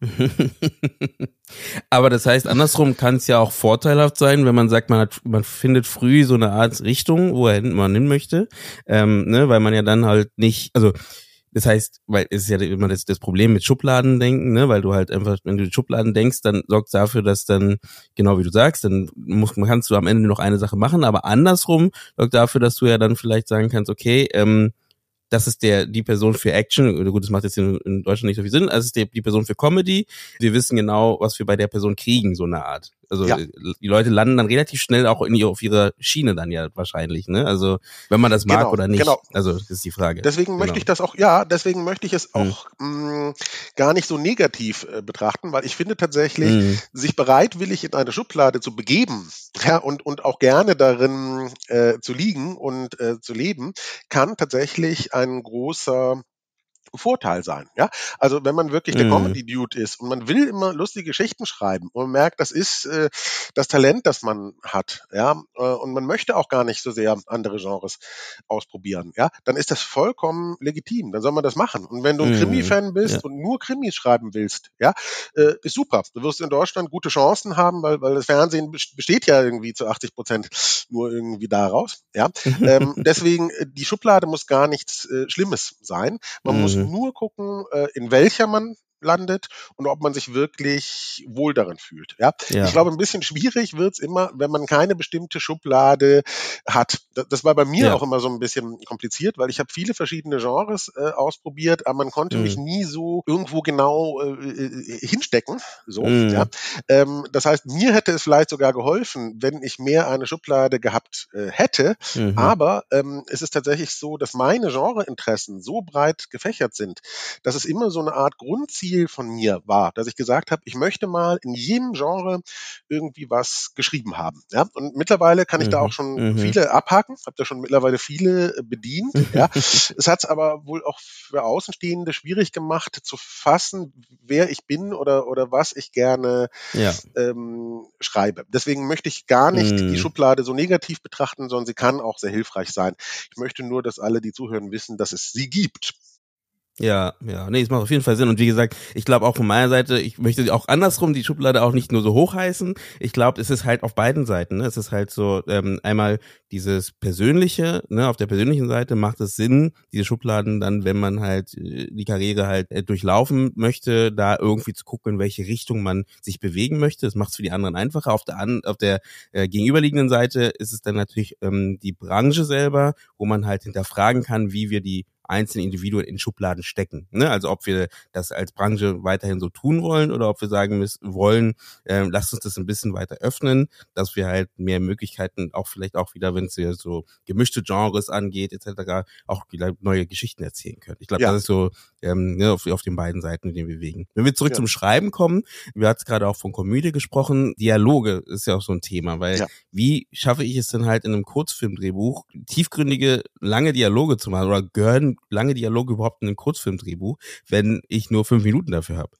Aber das heißt, andersrum kann es ja auch vorteilhaft sein, wenn man sagt, man hat, man findet früh so eine Art Richtung, wo man hin möchte, ähm, ne, weil man ja dann halt nicht, also das heißt, weil es ist ja immer das, das Problem mit Schubladendenken, ne, weil du halt einfach, wenn du in Schubladen denkst, dann sorgt es dafür, dass dann, genau wie du sagst, dann musst, kannst du am Ende noch eine Sache machen, aber andersrum sorgt dafür, dass du ja dann vielleicht sagen kannst, okay, ähm, das ist der die Person für Action, gut, das macht jetzt in, in Deutschland nicht so viel Sinn, also es ist die, die Person für Comedy, wir wissen genau, was wir bei der Person kriegen, so eine Art. Also ja. Die Leute landen dann relativ schnell auch in, auf ihrer Schiene dann ja wahrscheinlich, ne? Also wenn man das mag genau, oder nicht. Genau. Also das ist die Frage. Deswegen genau. möchte ich das auch, ja, deswegen möchte ich es auch hm. mh, gar nicht so negativ äh, betrachten, weil ich finde tatsächlich, mhm. sich bereitwillig in eine Schublade zu begeben, ja, und und auch gerne darin äh, zu liegen und äh, zu leben, kann tatsächlich ein großer Vorteil sein, ja. Also wenn man wirklich der Mhm. Comedy-Dude ist und man will immer lustige Geschichten schreiben und man merkt, das ist äh, das Talent, das man hat, ja, äh, und man möchte auch gar nicht so sehr andere Genres ausprobieren, ja, dann ist das vollkommen legitim, dann soll man das machen. Und wenn du ein Mhm. Krimi-Fan bist Ja. und nur Krimis schreiben willst, ja, äh, ist super. Du wirst in Deutschland gute Chancen haben, weil, weil das Fernsehen besteht ja irgendwie zu achtzig Prozent nur irgendwie daraus, ja. ähm, deswegen, die Schublade muss gar nichts äh, Schlimmes sein. Man mhm. muss nur gucken, äh, in welcher man landet und ob man sich wirklich wohl darin fühlt. Ja? Ja. Ich glaube, ein bisschen schwierig wird's immer, wenn man keine bestimmte Schublade hat. Das, das war bei mir ja. auch immer so ein bisschen kompliziert, weil ich habe viele verschiedene Genres äh, ausprobiert, aber man konnte mhm. mich nie so irgendwo genau äh, hinstecken. So, mhm. ja? ähm, das heißt, mir hätte es vielleicht sogar geholfen, wenn ich mehr eine Schublade gehabt äh, hätte, mhm. aber ähm, es ist tatsächlich so, dass meine Genreinteressen so breit gefächert sind, dass es immer so eine Art Grundziel von mir war, dass ich gesagt habe, ich möchte mal in jedem Genre irgendwie was geschrieben haben. Ja? Und mittlerweile kann ich mhm. da auch schon mhm. viele abhaken, habe da schon mittlerweile viele bedient. Ja? Es hat es aber wohl auch für Außenstehende schwierig gemacht, zu fassen, wer ich bin oder, oder was ich gerne ja. ähm, schreibe. Deswegen möchte ich gar nicht mhm. die Schublade so negativ betrachten, sondern sie kann auch sehr hilfreich sein. Ich möchte nur, dass alle, die zuhören, wissen, dass es sie gibt. Ja, ja, nee, es macht auf jeden Fall Sinn. Und wie gesagt, ich glaube auch von meiner Seite, ich möchte auch andersrum die Schublade auch nicht nur so hochheißen. Ich glaube, es ist halt auf beiden Seiten. Ne? Es ist halt so ähm, einmal dieses Persönliche, ne, auf der persönlichen Seite macht es Sinn, diese Schubladen dann, wenn man halt äh, die Karriere halt äh, durchlaufen möchte, da irgendwie zu gucken, in welche Richtung man sich bewegen möchte. Das macht es für die anderen einfacher. Auf der an, auf der äh, gegenüberliegenden Seite ist es dann natürlich ähm, die Branche selber, wo man halt hinterfragen kann, wie wir die einzelne Individuen in Schubladen stecken. Ne? Also ob wir das als Branche weiterhin so tun wollen oder ob wir sagen müssen, wollen, äh, lasst uns das ein bisschen weiter öffnen, dass wir halt mehr Möglichkeiten, auch vielleicht auch wieder, wenn es ja so gemischte Genres angeht, et cetera, auch wieder neue Geschichten erzählen können. Ich glaube, ja. das ist so ähm, ne, auf, auf den beiden Seiten, in denen wir bewegen. Wenn wir zurück ja. zum Schreiben kommen, wir hatten gerade auch von Komödie gesprochen, Dialoge ist ja auch so ein Thema, weil ja. wie schaffe ich es denn halt in einem Kurzfilmdrehbuch, tiefgründige, lange Dialoge zu machen oder gehören lange Dialoge überhaupt in einem Kurzfilmdrehbuch, wenn ich nur fünf Minuten dafür habe?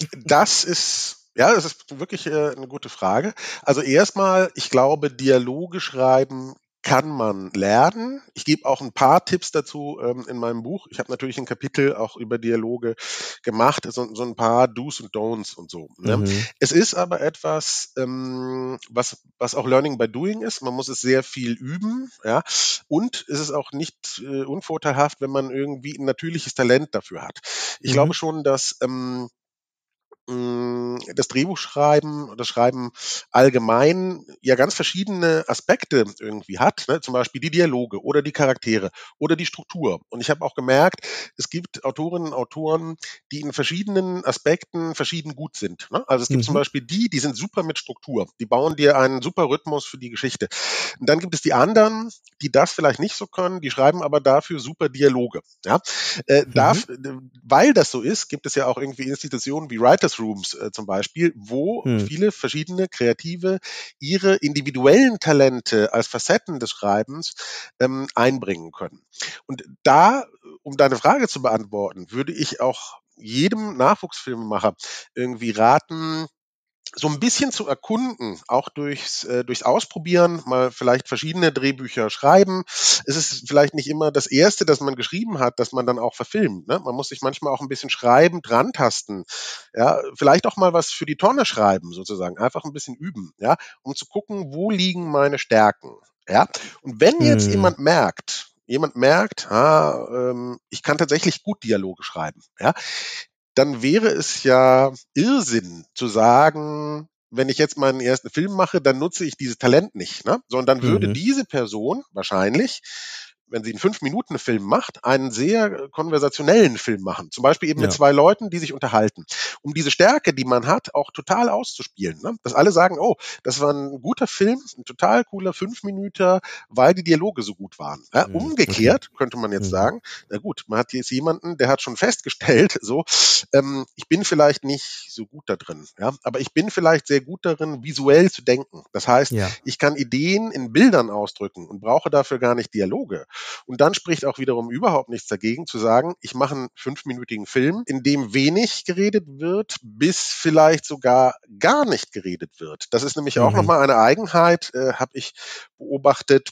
Das ist, ja, das ist wirklich äh, eine gute Frage. Also erstmal, ich glaube, Dialoge schreiben kann man lernen. Ich gebe auch ein paar Tipps dazu ähm, in meinem Buch. Ich habe natürlich ein Kapitel auch über Dialoge gemacht, so, so ein paar Do's und Don'ts und so. Ne? Mhm. Es ist aber etwas, ähm, was, was auch Learning by Doing ist. Man muss es sehr viel üben, ja. Und es ist auch nicht äh, unvorteilhaft, wenn man irgendwie ein natürliches Talent dafür hat. Ich Mhm. glaube schon, dass ähm, das Drehbuchschreiben, das Schreiben allgemein ja ganz verschiedene Aspekte irgendwie hat, ne? Zum Beispiel die Dialoge oder die Charaktere oder die Struktur. Und ich habe auch gemerkt, es gibt Autorinnen und Autoren, die in verschiedenen Aspekten verschieden gut sind. Ne? Also es gibt mhm. zum Beispiel die, die sind super mit Struktur, die bauen dir einen super Rhythmus für die Geschichte. Und dann gibt es die anderen, die das vielleicht nicht so können, die schreiben aber dafür super Dialoge. Ja? Äh, mhm. darf, weil das so ist, gibt es ja auch irgendwie Institutionen wie Writers Rooms äh, zum Beispiel, wo hm. viele verschiedene Kreative ihre individuellen Talente als Facetten des Schreibens ähm, einbringen können. Und da, um deine Frage zu beantworten, würde ich auch jedem Nachwuchsfilmemacher irgendwie raten, so ein bisschen zu erkunden, auch durchs, äh, durchs Ausprobieren, mal vielleicht verschiedene Drehbücher schreiben. Es ist vielleicht nicht immer das Erste, das man geschrieben hat, das man dann auch verfilmt. Ne? Man muss sich manchmal auch ein bisschen schreiben, drantasten. Ja? Vielleicht auch mal was für die Tonne schreiben, sozusagen. Einfach ein bisschen üben, ja? Um zu gucken, wo liegen meine Stärken. Ja? Und wenn jetzt hm. jemand merkt, jemand merkt, ah, ähm, ich kann tatsächlich gut Dialoge schreiben, ja, dann wäre es ja Irrsinn zu sagen, wenn ich jetzt meinen ersten Film mache, dann nutze ich dieses Talent nicht, ne? Sondern dann würde mhm. diese Person wahrscheinlich, wenn sie einen Fünf-Minuten-Film macht, einen sehr konversationellen Film machen. Zum Beispiel eben ja. mit zwei Leuten, die sich unterhalten. Um diese Stärke, die man hat, auch total auszuspielen. Ne? Dass alle sagen, oh, das war ein guter Film, ein total cooler Fünf-Minüter, weil die Dialoge so gut waren. Ja? Mhm. Umgekehrt okay. könnte man jetzt mhm. sagen, na gut, man hat jetzt jemanden, der hat schon festgestellt, so, ähm, ich bin vielleicht nicht so gut da drin, ja? aber ich bin vielleicht sehr gut darin, visuell zu denken. Das heißt, ja. ich kann Ideen in Bildern ausdrücken und brauche dafür gar nicht Dialoge. Und dann spricht auch wiederum überhaupt nichts dagegen, zu sagen, ich mache einen fünfminütigen Film, in dem wenig geredet wird, bis vielleicht sogar gar nicht geredet wird. Das ist nämlich mhm. auch nochmal eine Eigenheit, äh, habe ich beobachtet,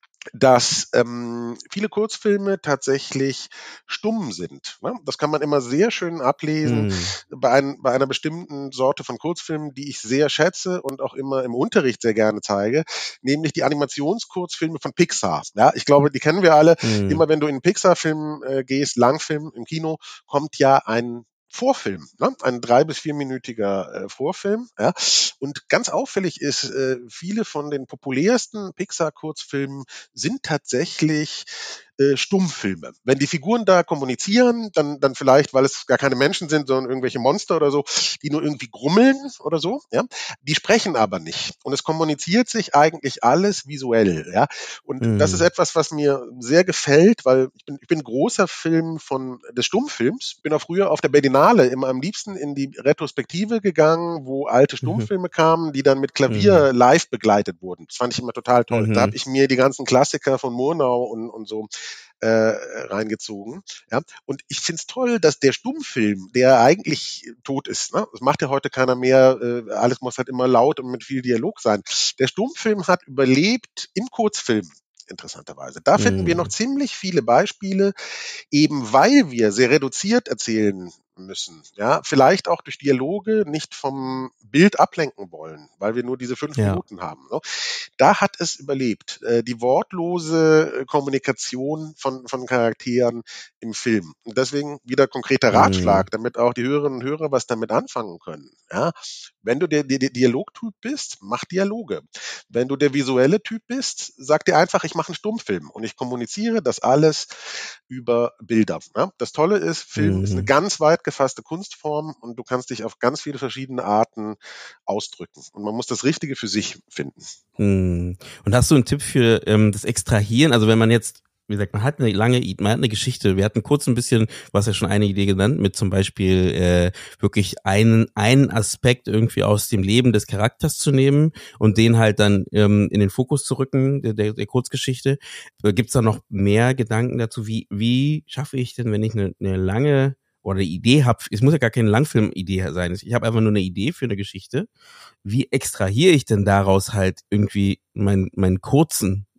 dass ähm, viele Kurzfilme tatsächlich stumm sind. Ne? Das kann man immer sehr schön ablesen mm. bei, ein, bei einer bestimmten Sorte von Kurzfilmen, die ich sehr schätze und auch immer im Unterricht sehr gerne zeige, nämlich die Animationskurzfilme von Pixar. Ja, ich glaube, die kennen wir alle. Mm. Immer wenn du in einen Pixar-Film äh, gehst, Langfilm im Kino, kommt ja ein Vorfilm, ne? Ein drei- bis vierminütiger äh, Vorfilm. Ja? Und ganz auffällig ist, äh, viele von den populärsten Pixar-Kurzfilmen sind tatsächlich äh, Stummfilme. Wenn die Figuren da kommunizieren, dann, dann vielleicht, weil es gar keine Menschen sind, sondern irgendwelche Monster oder so, die nur irgendwie grummeln oder so. Ja? Die sprechen aber nicht. Und es kommuniziert sich eigentlich alles visuell. Ja? Und mhm. das ist etwas, was mir sehr gefällt, weil ich bin, ich bin großer Film von des Stummfilms. Bin auch früher auf der Berlinale immer am liebsten in die Retrospektive gegangen, wo alte Stummfilme mhm. kamen, die dann mit Klavier mhm. live begleitet wurden. Das fand ich immer total toll. Mhm. Da habe ich mir die ganzen Klassiker von Murnau und, und so äh, reingezogen. Ja? Und ich finde es toll, dass der Stummfilm, der eigentlich tot ist, ne? Das macht ja heute keiner mehr, äh, alles muss halt immer laut und mit viel Dialog sein. Der Stummfilm hat überlebt im Kurzfilm. Interessanterweise. Da finden mm. wir noch ziemlich viele Beispiele, eben weil wir sehr reduziert erzählen müssen. Ja, vielleicht auch durch Dialoge nicht vom Bild ablenken wollen, weil wir nur diese fünf ja. Minuten haben. Ne? Da hat es überlebt. Äh, die wortlose Kommunikation von, von Charakteren im Film. Und deswegen wieder konkreter Ratschlag, mm. damit auch die Hörerinnen und Hörer was damit anfangen können. Ja? Wenn du der, der, der Dialogtyp bist, mach Dialoge. Wenn du der visuelle Typ bist, sag dir einfach, ich mache einen Stummfilm und ich kommuniziere das alles über Bilder. Ja? Das Tolle ist, Film mm. ist eine ganz weit gefasste Kunstform und du kannst dich auf ganz viele verschiedene Arten ausdrücken. Und man muss das Richtige für sich finden. Hm. Und hast du einen Tipp für ähm, das Extrahieren? Also wenn man jetzt, wie gesagt, man hat eine lange, man hat eine Geschichte. Wir hatten kurz ein bisschen, du hast ja schon eine Idee genannt, mit zum Beispiel äh, wirklich einen einen Aspekt irgendwie aus dem Leben des Charakters zu nehmen und den halt dann ähm, in den Fokus zu rücken, der, der, der Kurzgeschichte. Gibt es da noch mehr Gedanken dazu? Wie wie schaffe ich denn, wenn ich eine, eine lange oder eine Idee habe, es muss ja gar keine Langfilm-Idee sein, ich habe einfach nur eine Idee für eine Geschichte, wie extrahiere ich denn daraus halt irgendwie meinen meinen kurzen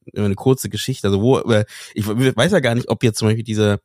eine kurze Geschichte. Also wo, ich weiß ja gar nicht, ob jetzt zum Beispiel dieser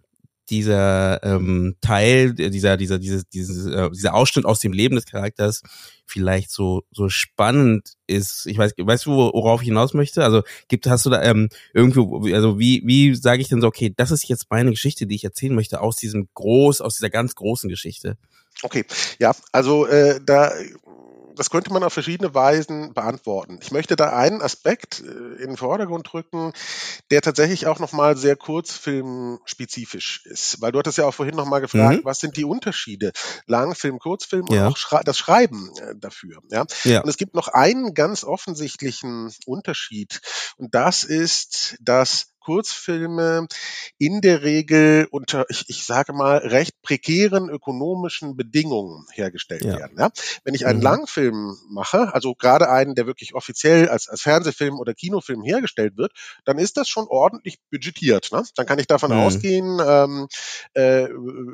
dieser ähm, Teil, dieser dieser dieses dieses äh, dieser Ausschnitt aus dem Leben des Charakters vielleicht so so spannend ist. Ich weiß, weißt du, worauf ich hinaus möchte? Also gibt hast du da ähm, irgendwo, also wie wie sage ich denn so, okay, das ist jetzt meine Geschichte, die ich erzählen möchte aus diesem groß, aus dieser ganz großen Geschichte. Okay, ja, also äh, da das könnte man auf verschiedene Weisen beantworten. Ich möchte da einen Aspekt äh, in den Vordergrund drücken, der tatsächlich auch nochmal sehr kurzfilmspezifisch ist. Weil du hattest ja auch vorhin nochmal gefragt, mhm. was sind die Unterschiede? Langfilm, Kurzfilm und ja. auch Schre- das Schreiben äh, dafür. Ja? ja. Und es gibt noch einen ganz offensichtlichen Unterschied. Und das ist, dass Kurzfilme in der Regel unter, ich, ich sage mal, recht prekären ökonomischen Bedingungen hergestellt ja. werden. Ja? Wenn ich einen mhm. Langfilm mache, also gerade einen, der wirklich offiziell als, als Fernsehfilm oder Kinofilm hergestellt wird, dann ist das schon ordentlich budgetiert. Ne? Dann kann ich davon mhm. ausgehen, ähm, äh,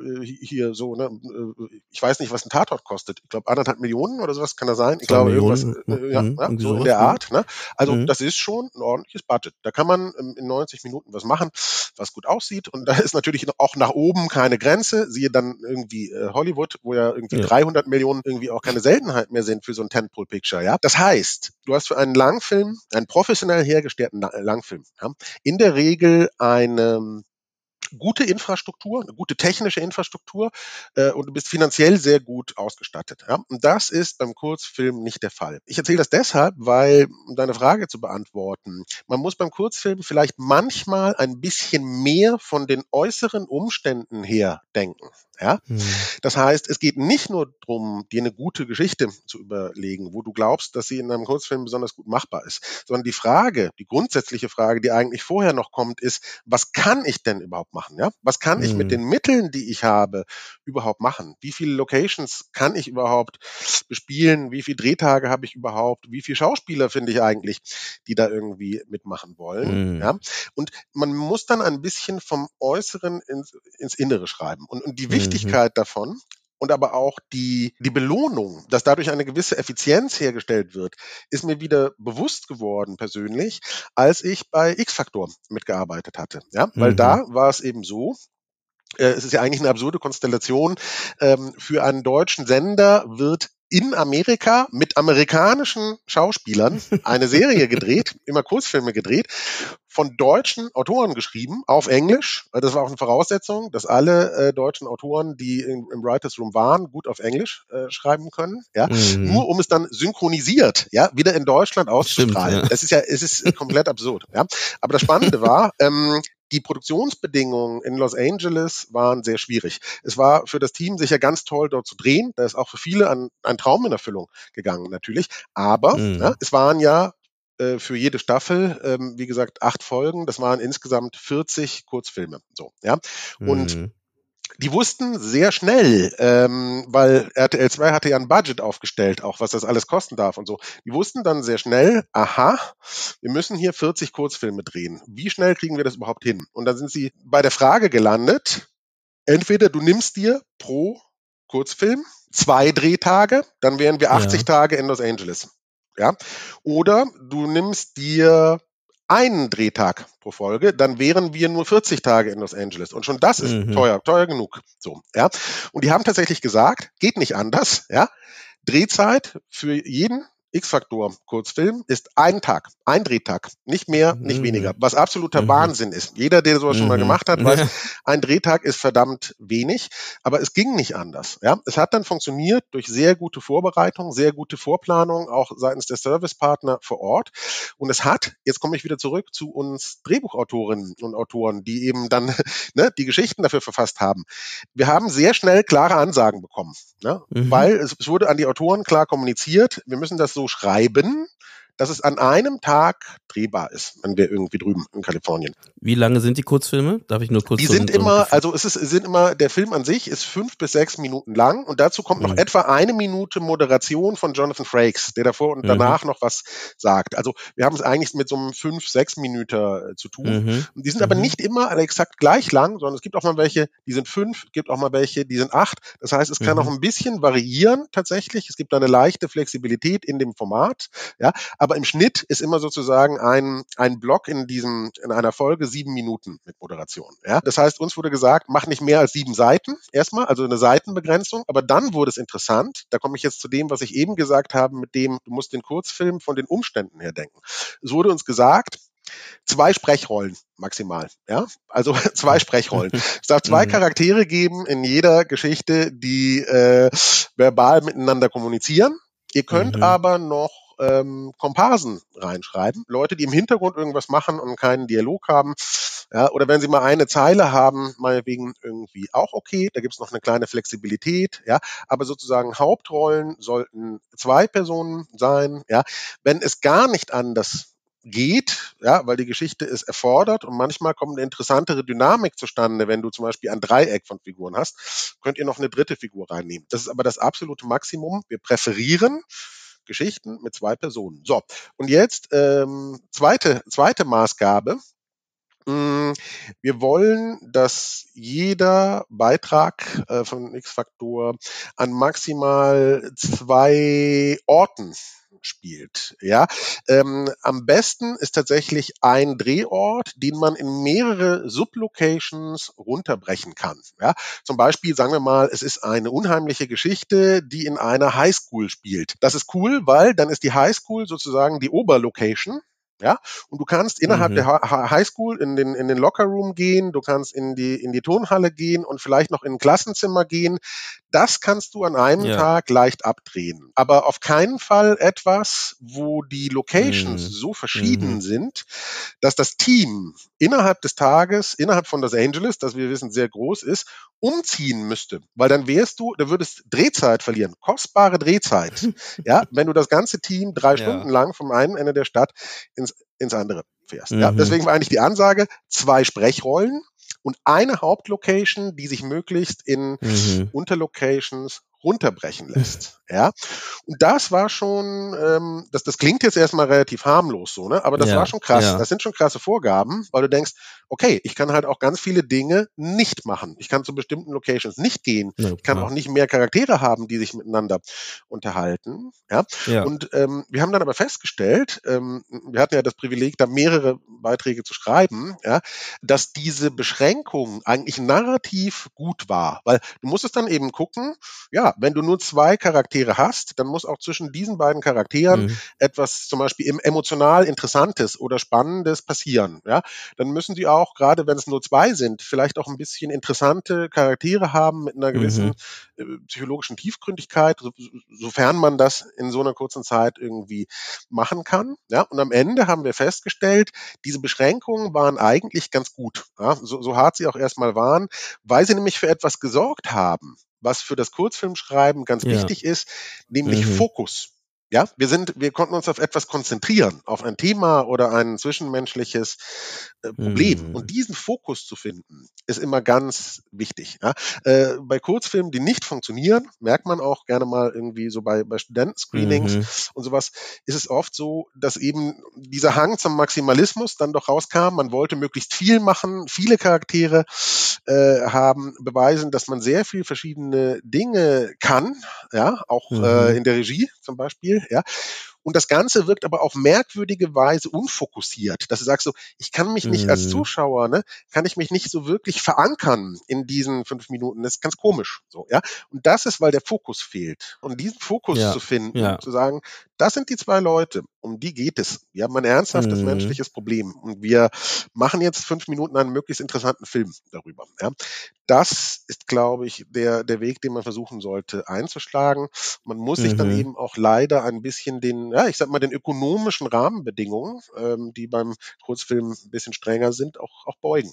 hier so, ne, ich weiß nicht, was ein Tatort kostet. Ich glaube, anderthalb Millionen oder sowas kann das sein. Ich Zwei glaube, Millionen, irgendwas, äh, ja, mhm. ja, so in der Art. Ne? Also mhm. das ist schon ein ordentliches Budget. Da kann man ähm, in neunzig Minuten was machen, was gut aussieht. Und da ist natürlich auch nach oben keine Grenze. Siehe dann irgendwie äh, Hollywood, wo ja irgendwie ja. dreihundert Millionen irgendwie auch keine Seltenheit mehr sind für so ein Tentpole-Picture. Ja, das heißt, du hast für einen Langfilm, einen professionell hergestellten Langfilm, ja, in der Regel eine gute Infrastruktur, eine gute technische Infrastruktur äh, und du bist finanziell sehr gut ausgestattet. Ja? Und das ist beim Kurzfilm nicht der Fall. Ich erzähle das deshalb, weil, um deine Frage zu beantworten, man muss beim Kurzfilm vielleicht manchmal ein bisschen mehr von den äußeren Umständen her denken. Ja? Hm. Das heißt, es geht nicht nur darum, dir eine gute Geschichte zu überlegen, wo du glaubst, dass sie in einem Kurzfilm besonders gut machbar ist, sondern die Frage, die grundsätzliche Frage, die eigentlich vorher noch kommt, ist, was kann ich denn überhaupt machen? Ja? Was kann hm. ich mit den Mitteln, die ich habe, überhaupt machen? Wie viele Locations kann ich überhaupt bespielen? Wie viele Drehtage habe ich überhaupt? Wie viele Schauspieler finde ich eigentlich, die da irgendwie mitmachen wollen? Hm. Ja? Und man muss dann ein bisschen vom Äußeren ins, ins Innere schreiben. Und, und die Wichtigkeit mhm. davon und aber auch die, die Belohnung, dass dadurch eine gewisse Effizienz hergestellt wird, ist mir wieder bewusst geworden persönlich, als ich bei X-Factor mitgearbeitet hatte. Ja? Weil mhm. da war es eben so, äh, es ist ja eigentlich eine absurde Konstellation, ähm, für einen deutschen Sender wird in Amerika mit amerikanischen Schauspielern eine Serie gedreht, immer Kurzfilme gedreht, von deutschen Autoren geschrieben, auf Englisch. Das war auch eine Voraussetzung, dass alle äh, deutschen Autoren, die im, im Writers Room waren, gut auf Englisch äh, schreiben können. Ja? Mhm. Nur um es dann synchronisiert, ja, wieder in Deutschland auszustrahlen. Stimmt, ja. Es ist ja, es ist komplett absurd. Ja? Aber das Spannende war, ähm, die Produktionsbedingungen in Los Angeles waren sehr schwierig. Es war für das Team sicher ganz toll, dort zu drehen. Da ist auch für viele ein, ein Traum in Erfüllung gegangen, natürlich. Aber mhm. ja, es waren ja äh, für jede Staffel, ähm, wie gesagt, acht Folgen. Das waren insgesamt vierzig Kurzfilme. So, ja. Und mhm. die wussten sehr schnell, ähm, weil R T L zwei hatte ja ein Budget aufgestellt, auch was das alles kosten darf und so. Die wussten dann sehr schnell, aha, wir müssen hier vierzig Kurzfilme drehen. Wie schnell kriegen wir das überhaupt hin? Und dann sind sie bei der Frage gelandet, entweder du nimmst dir pro Kurzfilm zwei Drehtage, dann wären wir achtzig ja. Tage in Los Angeles. Ja? Oder du nimmst dir einen Drehtag pro Folge, dann wären wir nur vierzig Tage in Los Angeles. Und schon das ist mhm. teuer, teuer genug. So, ja. Und die haben tatsächlich gesagt, geht nicht anders, ja. Drehzeit für jeden X-Factor-Kurzfilm ist ein Tag, ein Drehtag, nicht mehr, nicht mhm. weniger, was absoluter mhm. Wahnsinn ist. Jeder, der sowas mhm. schon mal gemacht hat, weiß, ein Drehtag ist verdammt wenig, aber es ging nicht anders. Ja? Es hat dann funktioniert durch sehr gute Vorbereitung, sehr gute Vorplanung, auch seitens der Servicepartner vor Ort. Und es hat, jetzt komme ich wieder zurück zu uns Drehbuchautorinnen und Autoren, die eben dann ne, die Geschichten dafür verfasst haben. Wir haben sehr schnell klare Ansagen bekommen, ne? mhm. weil es, es wurde an die Autoren klar kommuniziert, wir müssen das so schreiben, dass es an einem Tag drehbar ist, wenn wir irgendwie drüben in Kalifornien. Wie lange sind die Kurzfilme? Darf ich nur kurz? Die so sind immer, also es ist, sind immer, der Film an sich ist fünf bis sechs Minuten lang und dazu kommt noch mhm. etwa eine Minute Moderation von Jonathan Frakes, der davor und danach mhm. noch was sagt. Also wir haben es eigentlich mit so einem fünf, sechs Minuten zu tun. Mhm. Und die sind mhm. aber nicht immer alle exakt gleich lang, sondern es gibt auch mal welche, die sind fünf, gibt auch mal welche, die sind acht. Das heißt, es kann mhm. auch ein bisschen variieren tatsächlich. Es gibt da eine leichte Flexibilität in dem Format, ja, aber aber im Schnitt ist immer sozusagen ein, ein Block in diesem, in einer Folge sieben Minuten mit Moderation. Ja? Das heißt, uns wurde gesagt, mach nicht mehr als sieben Seiten erstmal, also eine Seitenbegrenzung, aber dann wurde es interessant, da komme ich jetzt zu dem, was ich eben gesagt habe, mit dem, du musst den Kurzfilm von den Umständen her denken. Es wurde uns gesagt, zwei Sprechrollen maximal, ja, also zwei Sprechrollen. Es darf zwei Charaktere geben in jeder Geschichte, die äh, verbal miteinander kommunizieren. Ihr könnt mhm. aber noch ähm, Komparsen reinschreiben, Leute, die im Hintergrund irgendwas machen und keinen Dialog haben. Ja, oder wenn sie mal eine Zeile haben, meinetwegen irgendwie auch okay, da gibt es noch eine kleine Flexibilität, ja, aber sozusagen Hauptrollen sollten zwei Personen sein, ja. Wenn es gar nicht anders geht, ja, weil die Geschichte es erfordert und manchmal kommt eine interessantere Dynamik zustande, wenn du zum Beispiel ein Dreieck von Figuren hast, könnt ihr noch eine dritte Figur reinnehmen. Das ist aber das absolute Maximum. Wir präferieren Geschichten mit zwei Personen. So, und jetzt ähm, zweite, zweite Maßgabe. Wir wollen, dass jeder Beitrag äh, von X-Factor an maximal zwei Orten spielt. Ja, ähm, am besten ist tatsächlich ein Drehort, den man in mehrere Sublocations runterbrechen kann. Ja, zum Beispiel sagen wir mal, es ist eine unheimliche Geschichte, die in einer Highschool spielt. Das ist cool, weil dann ist die Highschool sozusagen die Oberlocation. Ja, und du kannst innerhalb mhm. der ha- Highschool in den in den Lockerroom gehen, du kannst in die in die Turnhalle gehen und vielleicht noch in ein Klassenzimmer gehen. Das kannst du an einem ja. Tag leicht abdrehen. Aber auf keinen Fall etwas, wo die Locations mhm. so verschieden mhm. sind, dass das Team innerhalb des Tages, innerhalb von Los Angeles, das wir wissen sehr groß ist, umziehen müsste. Weil dann wärst du, da würdest Drehzeit verlieren, kostbare Drehzeit. Ja, wenn du das ganze Team drei ja. Stunden lang vom einen Ende der Stadt ins, ins andere fährst. Mhm. Ja, deswegen war eigentlich die Ansage, zwei Sprechrollen und eine Hauptlocation, die sich möglichst in mhm. Unterlocations runterbrechen lässt. Ja, und das war schon, ähm, das, das klingt jetzt erstmal relativ harmlos so, ne? Aber das ja, war schon krass. Ja. Das sind schon krasse Vorgaben, weil du denkst, okay, ich kann halt auch ganz viele Dinge nicht machen. Ich kann zu bestimmten Locations nicht gehen. Ja, ich kann ja. auch nicht mehr Charaktere haben, die sich miteinander unterhalten. Ja, ja. Und ähm, wir haben dann aber festgestellt, ähm, wir hatten ja das Privileg, da mehrere Beiträge zu schreiben, ja, dass diese Beschränkung eigentlich narrativ gut war, weil du musstest dann eben gucken, ja, wenn du nur zwei Charaktere hast, dann muss auch zwischen diesen beiden Charakteren mhm. etwas zum Beispiel emotional Interessantes oder Spannendes passieren. Ja, dann müssen sie auch, gerade wenn es nur zwei sind, vielleicht auch ein bisschen interessante Charaktere haben mit einer gewissen mhm. äh, psychologischen Tiefgründigkeit, so, sofern man das in so einer kurzen Zeit irgendwie machen kann. Ja, und am Ende haben wir festgestellt, diese Beschränkungen waren eigentlich ganz gut. Ja, so, so hart sie auch erstmal waren, weil sie nämlich für etwas gesorgt haben, was für das Kurzfilmschreiben ganz ja. wichtig ist, nämlich mhm. Fokus. Ja, wir sind, wir konnten uns auf etwas konzentrieren, auf ein Thema oder ein zwischenmenschliches äh, Problem. Mhm. Und diesen Fokus zu finden, ist immer ganz wichtig. Ja? Äh, bei Kurzfilmen, die nicht funktionieren, merkt man auch gerne mal irgendwie so bei, bei Studentenscreenings mhm. und sowas, ist es oft so, dass eben dieser Hang zum Maximalismus dann doch rauskam. Man wollte möglichst viel machen, viele Charaktere äh, haben, beweisen, dass man sehr viel verschiedene Dinge kann, ja, auch mhm. äh, in der Regie zum Beispiel. Ja, und das Ganze wirkt aber auf merkwürdige Weise unfokussiert, dass du sagst so, ich kann mich nicht mm. als Zuschauer, ne, kann ich mich nicht so wirklich verankern in diesen fünf Minuten. Das ist ganz komisch, so, ja. Und das ist, weil der Fokus fehlt. Und diesen Fokus ja. zu finden, ja. zu sagen, das sind die zwei Leute, um die geht es. Wir haben ein ernsthaftes mm. menschliches Problem und wir machen jetzt fünf Minuten einen möglichst interessanten Film darüber, ja. Das ist, glaube ich, der, der Weg, den man versuchen sollte einzuschlagen. Man muss mhm. sich dann eben auch leider ein bisschen den, ja, ich sag mal, den ökonomischen Rahmenbedingungen, ähm, die beim Kurzfilm ein bisschen strenger sind, auch, auch beugen.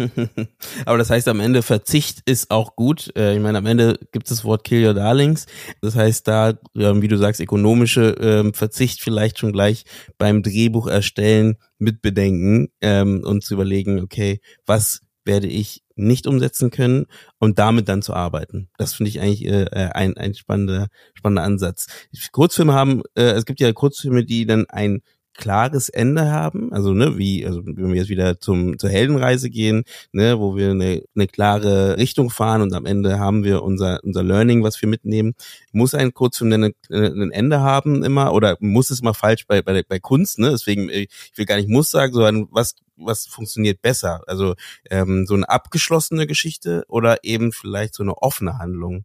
Aber das heißt, am Ende Verzicht ist auch gut. Äh, ich meine, am Ende gibt es das Wort Kill Your Darlings. Das heißt, da, äh, wie du sagst, ökonomische äh, Verzicht vielleicht schon gleich beim Drehbuch erstellen mit bedenken ähm, und zu überlegen, okay, was werde ich nicht umsetzen können und damit dann zu arbeiten. Das finde ich eigentlich äh, ein ein spannender spannender Ansatz. Kurzfilme haben, äh, es gibt ja Kurzfilme, die dann ein klares Ende haben, also ne, wie, also wenn wir jetzt wieder zum zur Heldenreise gehen, ne, wo wir eine, eine klare Richtung fahren und am Ende haben wir unser unser Learning, was wir mitnehmen. Muss ein Kurzfilm ein, ein Ende haben immer oder muss es mal falsch bei bei bei Kunst, ne? Deswegen ich will gar nicht muss sagen, sondern was was funktioniert besser? Also ähm, so eine abgeschlossene Geschichte oder eben vielleicht so eine offene Handlung?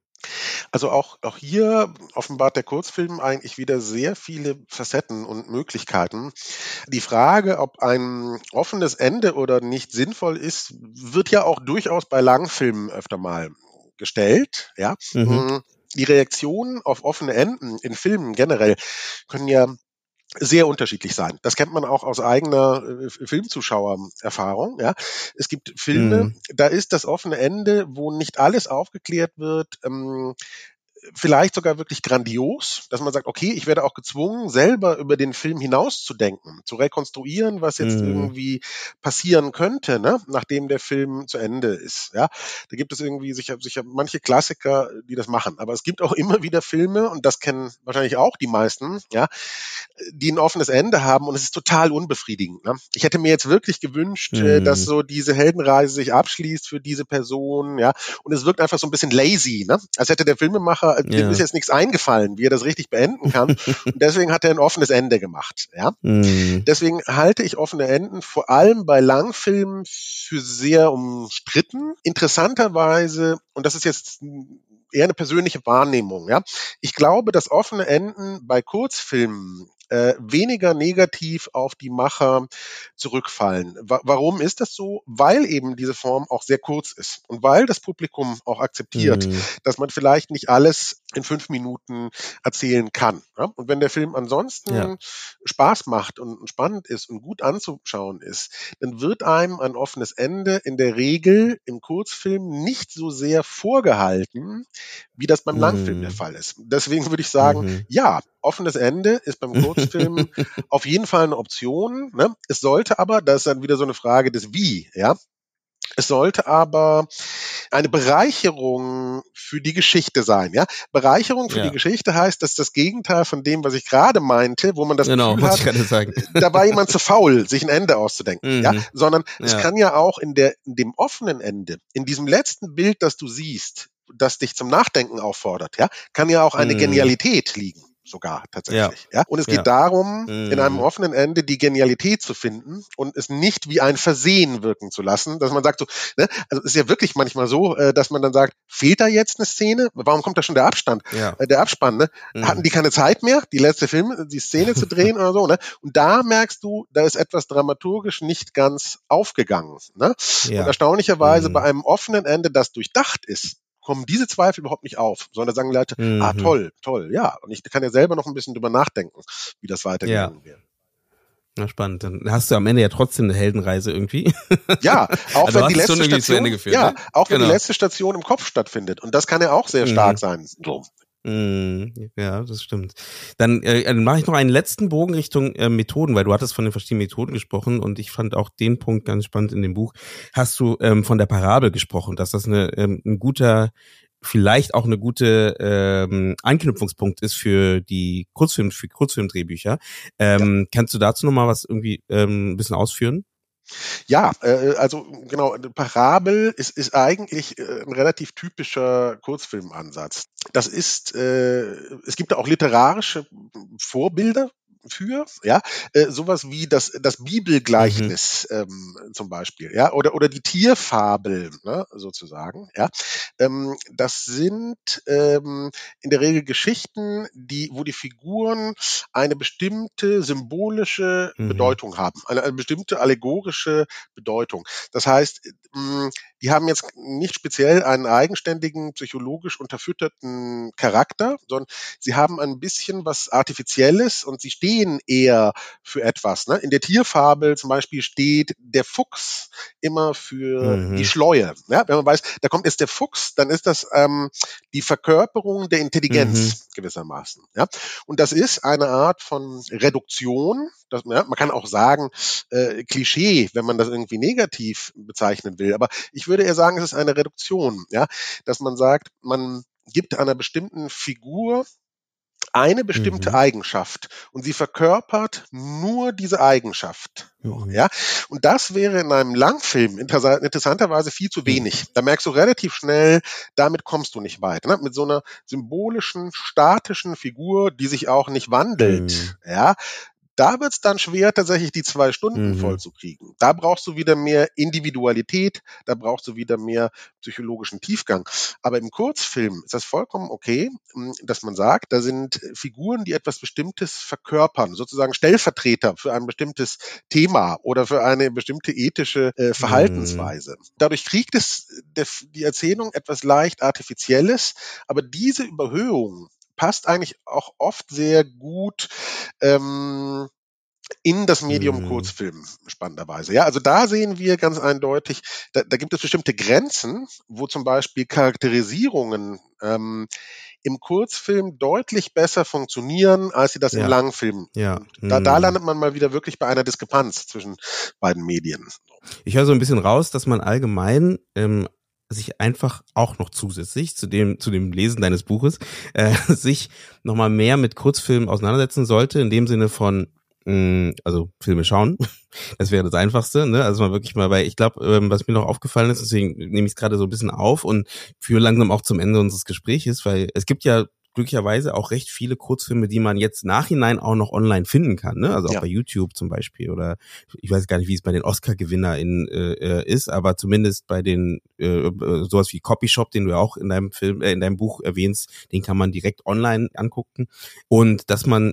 Also auch, auch hier offenbart der Kurzfilm eigentlich wieder sehr viele Facetten und Möglichkeiten. Die Frage, ob ein offenes Ende oder nicht sinnvoll ist, wird ja auch durchaus bei Langfilmen öfter mal gestellt. Ja? Mhm. Die Reaktionen auf offene Enden in Filmen generell können ja sehr unterschiedlich sein. Das kennt man auch aus eigener äh, Filmzuschauererfahrung. Ja. Es gibt Filme, Mhm. da ist das offene Ende, wo nicht alles aufgeklärt wird, ähm, vielleicht sogar wirklich grandios, dass man sagt, okay, ich werde auch gezwungen, selber über den Film hinauszudenken, zu rekonstruieren, was jetzt Mhm. irgendwie passieren könnte, ne, nachdem der Film zu Ende ist. Ja, da gibt es irgendwie sicher, sicher manche Klassiker, die das machen. Aber es gibt auch immer wieder Filme, und das kennen wahrscheinlich auch die meisten, ja, die ein offenes Ende haben und es ist total unbefriedigend. Ne? Ich hätte mir jetzt wirklich gewünscht, äh, dass Mhm. so diese Heldenreise sich abschließt für diese Person, ja, und es wirkt einfach so ein bisschen lazy, ne? Als hätte der Filmemacher, dem ist Ja. jetzt nichts eingefallen, wie er das richtig beenden kann, und deswegen hat er ein offenes Ende gemacht, ja. Mhm. Deswegen halte ich offene Enden vor allem bei Langfilmen für sehr umstritten. Interessanterweise, und das ist jetzt eher eine persönliche Wahrnehmung, ja, ich glaube, dass offene Enden bei Kurzfilmen äh, weniger negativ auf die Macher zurückfallen. Wa- warum ist das so? Weil eben diese Form auch sehr kurz ist und weil das Publikum auch akzeptiert, Mhm. dass man vielleicht nicht alles in fünf Minuten erzählen kann. Ja? Und wenn der Film Ja. ansonsten Spaß macht und spannend ist und gut anzuschauen ist, dann wird einem ein offenes Ende in der Regel im Kurzfilm nicht so sehr vorgehalten, wie das beim Langfilm der Mhm. Fall ist. Deswegen würde ich sagen, Mhm. ja, offenes Ende ist beim Kurzfilm auf jeden Fall eine Option. Ne? Es sollte aber, das ist dann wieder so eine Frage des Wie, ja, es sollte aber eine Bereicherung für die Geschichte sein. Ja? Bereicherung für die Ja, Geschichte heißt, dass das Gegenteil von dem, was ich gerade meinte, wo man das genau, Gefühl wollte ich hat, gerade sagen. da war jemand zu faul, sich ein Ende auszudenken. Ja? Mhm. Sondern es Ja. kann ja auch in, der, in dem offenen Ende, in diesem letzten Bild, das du siehst, das dich zum Nachdenken auffordert, ja, kann ja auch eine Mhm. Genialität liegen. Sogar Ja. tatsächlich. Ja? Und es geht Ja. darum, in einem Mhm. offenen Ende die Genialität zu finden und es nicht wie ein Versehen wirken zu lassen, dass man sagt so, ne, also es ist ja wirklich manchmal so, äh, dass man dann sagt, fehlt da jetzt eine Szene? Warum kommt da schon der Abstand? Ja. Äh, der Abspann, ne? Hatten Mhm. die keine Zeit mehr, die letzte Film, die Szene zu drehen oder so, ne? Und da merkst du, da ist etwas dramaturgisch nicht ganz aufgegangen, ne? Und Ja. erstaunlicherweise bei Mhm. einem offenen Ende, das durchdacht ist, kommen diese Zweifel überhaupt nicht auf, sondern sagen Leute, ah, Mhm. toll, toll, ja. Und ich kann ja selber noch ein bisschen drüber nachdenken, wie das Ja. weitergegangen wäre. Na, spannend. Dann hast du am Ende ja trotzdem eine Heldenreise irgendwie. Ja, auch Also du wenn die hast es schon letzte irgendwie zu Ende Station, geführt, ja, ne? auch wenn die Genau. letzte Station im Kopf stattfindet. Und das kann ja auch sehr stark Mhm. sein. So. Mhm. Ja, das stimmt. Dann, äh, dann mache ich noch einen letzten Bogen Richtung äh, Methoden, weil du hattest von den verschiedenen Methoden gesprochen und ich fand auch den Punkt ganz spannend in dem Buch. Hast du ähm, von der Parabel gesprochen, dass das eine, ähm, ein guter, vielleicht auch eine gute ähm, Anknüpfungspunkt ist für die Kurzfilm, für Kurzfilmdrehbücher. Ja. Ähm, kannst du dazu nochmal was irgendwie ähm, ein bisschen ausführen? Ja, äh, also genau, eine Parabel ist, ist eigentlich äh, ein relativ typischer Kurzfilmansatz. Das ist, äh, es gibt da auch literarische Vorbilder für, ja, äh, sowas wie das, das Mhm. Bibelgleichnis ähm, zum Beispiel, ja, oder, oder die Tierfabel, ne, sozusagen, ja. Ähm, das sind ähm, in der Regel Geschichten, die, wo die Figuren eine bestimmte symbolische Mhm. Bedeutung haben, eine, eine bestimmte allegorische Bedeutung. Das heißt, mh, die haben jetzt nicht speziell einen eigenständigen, psychologisch unterfütterten Charakter, sondern sie haben ein bisschen was Artifizielles und sie stehen eher für etwas. Ne? In der Tierfabel zum Beispiel steht der Fuchs immer für die Mhm. Schleue. Ja? Wenn man weiß, da kommt jetzt der Fuchs, dann ist das ähm, die Verkörperung der Mhm. Intelligenz gewissermaßen. Ja? Und das ist eine Art von Reduktion. Das, ja, man kann auch sagen, äh, Klischee, wenn man das irgendwie negativ bezeichnen will. Aber ich würde eher sagen, es ist eine Reduktion, ja, dass man sagt, man gibt einer bestimmten Figur eine bestimmte Mhm. Eigenschaft und sie verkörpert nur diese Eigenschaft. Mhm. Ja, und das wäre in einem Langfilm inter- interessanterweise viel zu wenig. Da merkst du relativ schnell, damit kommst du nicht weit. Ne? Mit so einer symbolischen, statischen Figur, die sich auch nicht wandelt. Mhm. Ja, da wird's dann schwer, tatsächlich die zwei Stunden Mhm. voll zu kriegen. Da brauchst du wieder mehr Individualität, da brauchst du wieder mehr psychologischen Tiefgang. Aber im Kurzfilm ist das vollkommen okay, m, dass man sagt, da sind Figuren, die etwas Bestimmtes verkörpern, sozusagen Stellvertreter für ein bestimmtes Thema oder für eine bestimmte ethische äh, Verhaltensweise. Dadurch kriegt es der, die Erzählung etwas leicht Artifizielles, aber diese Überhöhung passt eigentlich auch oft sehr gut ähm, in das Medium Mhm. Kurzfilm spannenderweise. Ja, also da sehen wir ganz eindeutig, da, da gibt es bestimmte Grenzen, wo zum Beispiel Charakterisierungen ähm, im Kurzfilm deutlich besser funktionieren, als sie das im Ja. Langfilm. Ja. Und da, da Mhm. landet man mal wieder wirklich bei einer Diskrepanz zwischen beiden Medien. Ich höre so ein bisschen raus, dass man allgemein ähm, sich einfach auch noch zusätzlich zu dem zu dem Lesen deines Buches äh, sich nochmal mehr mit Kurzfilmen auseinandersetzen sollte, in dem Sinne von mh, also Filme schauen. Das wäre das Einfachste, ne? Also mal wirklich mal, weil ich glaube, ähm, was mir noch aufgefallen ist, deswegen nehme ich es gerade so ein bisschen auf und führe langsam auch zum Ende unseres Gespräches, weil es gibt ja glücklicherweise auch recht viele Kurzfilme, die man jetzt nachhinein auch noch online finden kann, ne? Also auch Ja. bei YouTube zum Beispiel oder ich weiß gar nicht, wie es bei den Oscar-GewinnerInnen äh, ist, aber zumindest bei den äh, sowas wie Copyshop, den du ja auch in deinem Film, äh, in deinem Buch erwähnst, den kann man direkt online angucken und dass man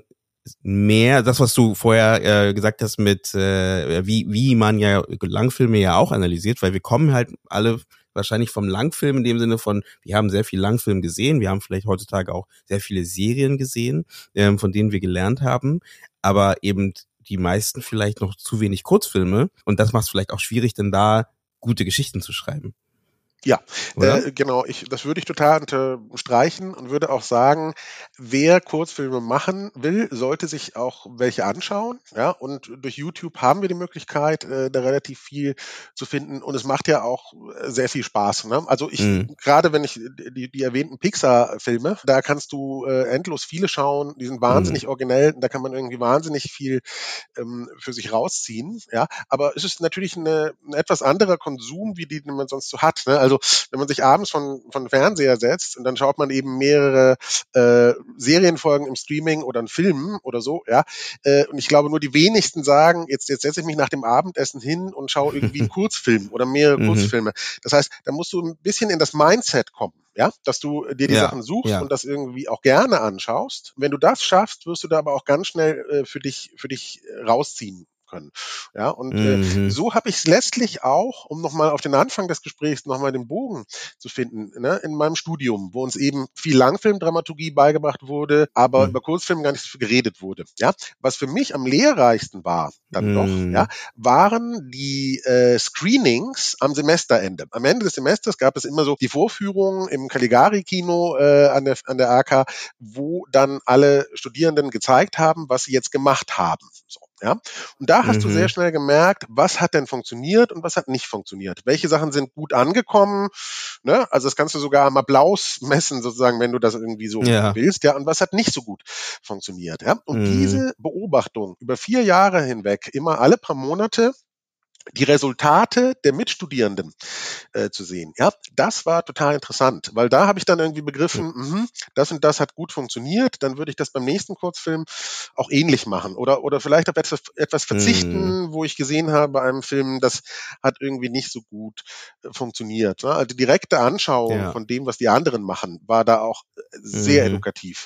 mehr, das was du vorher äh, gesagt hast mit äh, wie wie man ja Langfilme ja auch analysiert, weil wir kommen halt alle wahrscheinlich vom Langfilm in dem Sinne von, wir haben sehr viel Langfilm gesehen, wir haben vielleicht heutzutage auch sehr viele Serien gesehen, ähm, von denen wir gelernt haben, aber eben die meisten vielleicht noch zu wenig Kurzfilme und das macht es vielleicht auch schwierig, denn da gute Geschichten zu schreiben. Ja, Oder? äh, genau. Ich, das würde ich total unterstreichen und würde auch sagen, wer Kurzfilme machen will, sollte sich auch welche anschauen. Ja, und durch YouTube haben wir die Möglichkeit, äh, da relativ viel zu finden. Und es macht ja auch äh, sehr viel Spaß. Ne? Also ich, Mhm. gerade wenn ich die, die erwähnten Pixar-Filme, da kannst du äh, endlos viele schauen. Die sind wahnsinnig Mhm. originell. Da kann man irgendwie wahnsinnig viel ähm, für sich rausziehen. Ja, aber es ist natürlich eine, ein etwas anderer Konsum, wie die, den man sonst so hat. Ne? Also wenn man sich abends von von Fernseher setzt und dann schaut man eben mehrere äh, Serienfolgen im Streaming oder einen Film oder so, ja. Äh, und ich glaube, nur die wenigsten sagen, jetzt jetzt setze ich mich nach dem Abendessen hin und schaue irgendwie einen Kurzfilm oder mehrere Mhm. Kurzfilme. Das heißt, da musst du ein bisschen in das Mindset kommen. Ja, dass du dir die Ja, Sachen suchst ja. und das irgendwie auch gerne anschaust. Wenn du das schaffst, wirst du da aber auch ganz schnell äh, für dich für dich äh, rausziehen können. Ja, und äh, Mhm. so habe ich es letztlich auch, um nochmal auf den Anfang des Gesprächs nochmal den Bogen zu finden, ne, in meinem Studium, wo uns eben viel Langfilmdramaturgie beigebracht wurde, aber Mhm. über Kurzfilm gar nicht so viel geredet wurde. Ja, was für mich am lehrreichsten war, dann doch, Mhm. ja, waren die äh, Screenings am Semesterende. Am Ende des Semesters gab es immer so die Vorführungen im Caligari-Kino äh, an der an der A K, wo dann alle Studierenden gezeigt haben, was sie jetzt gemacht haben. So, ja. Und da hast du sehr Mhm. schnell gemerkt, was hat denn funktioniert und was hat nicht funktioniert. Welche Sachen sind gut angekommen, ne? Also das kannst du sogar am Applaus messen, sozusagen, wenn du das irgendwie so Ja. willst, ja, und was hat nicht so gut funktioniert, ja. Und Mhm. diese Beobachtung über vier Jahre hinweg, immer alle paar Monate, die Resultate der Mitstudierenden äh, zu sehen. Ja, das war total interessant, weil da habe ich dann irgendwie begriffen, mh, das und das hat gut funktioniert, dann würde ich das beim nächsten Kurzfilm auch ähnlich machen oder oder vielleicht auf etwas, etwas verzichten, Mhm. wo ich gesehen habe bei einem Film, das hat irgendwie nicht so gut äh, funktioniert. Ne? Also die direkte Anschauung Ja. von dem, was die anderen machen, war da auch äh, sehr Mhm. edukativ.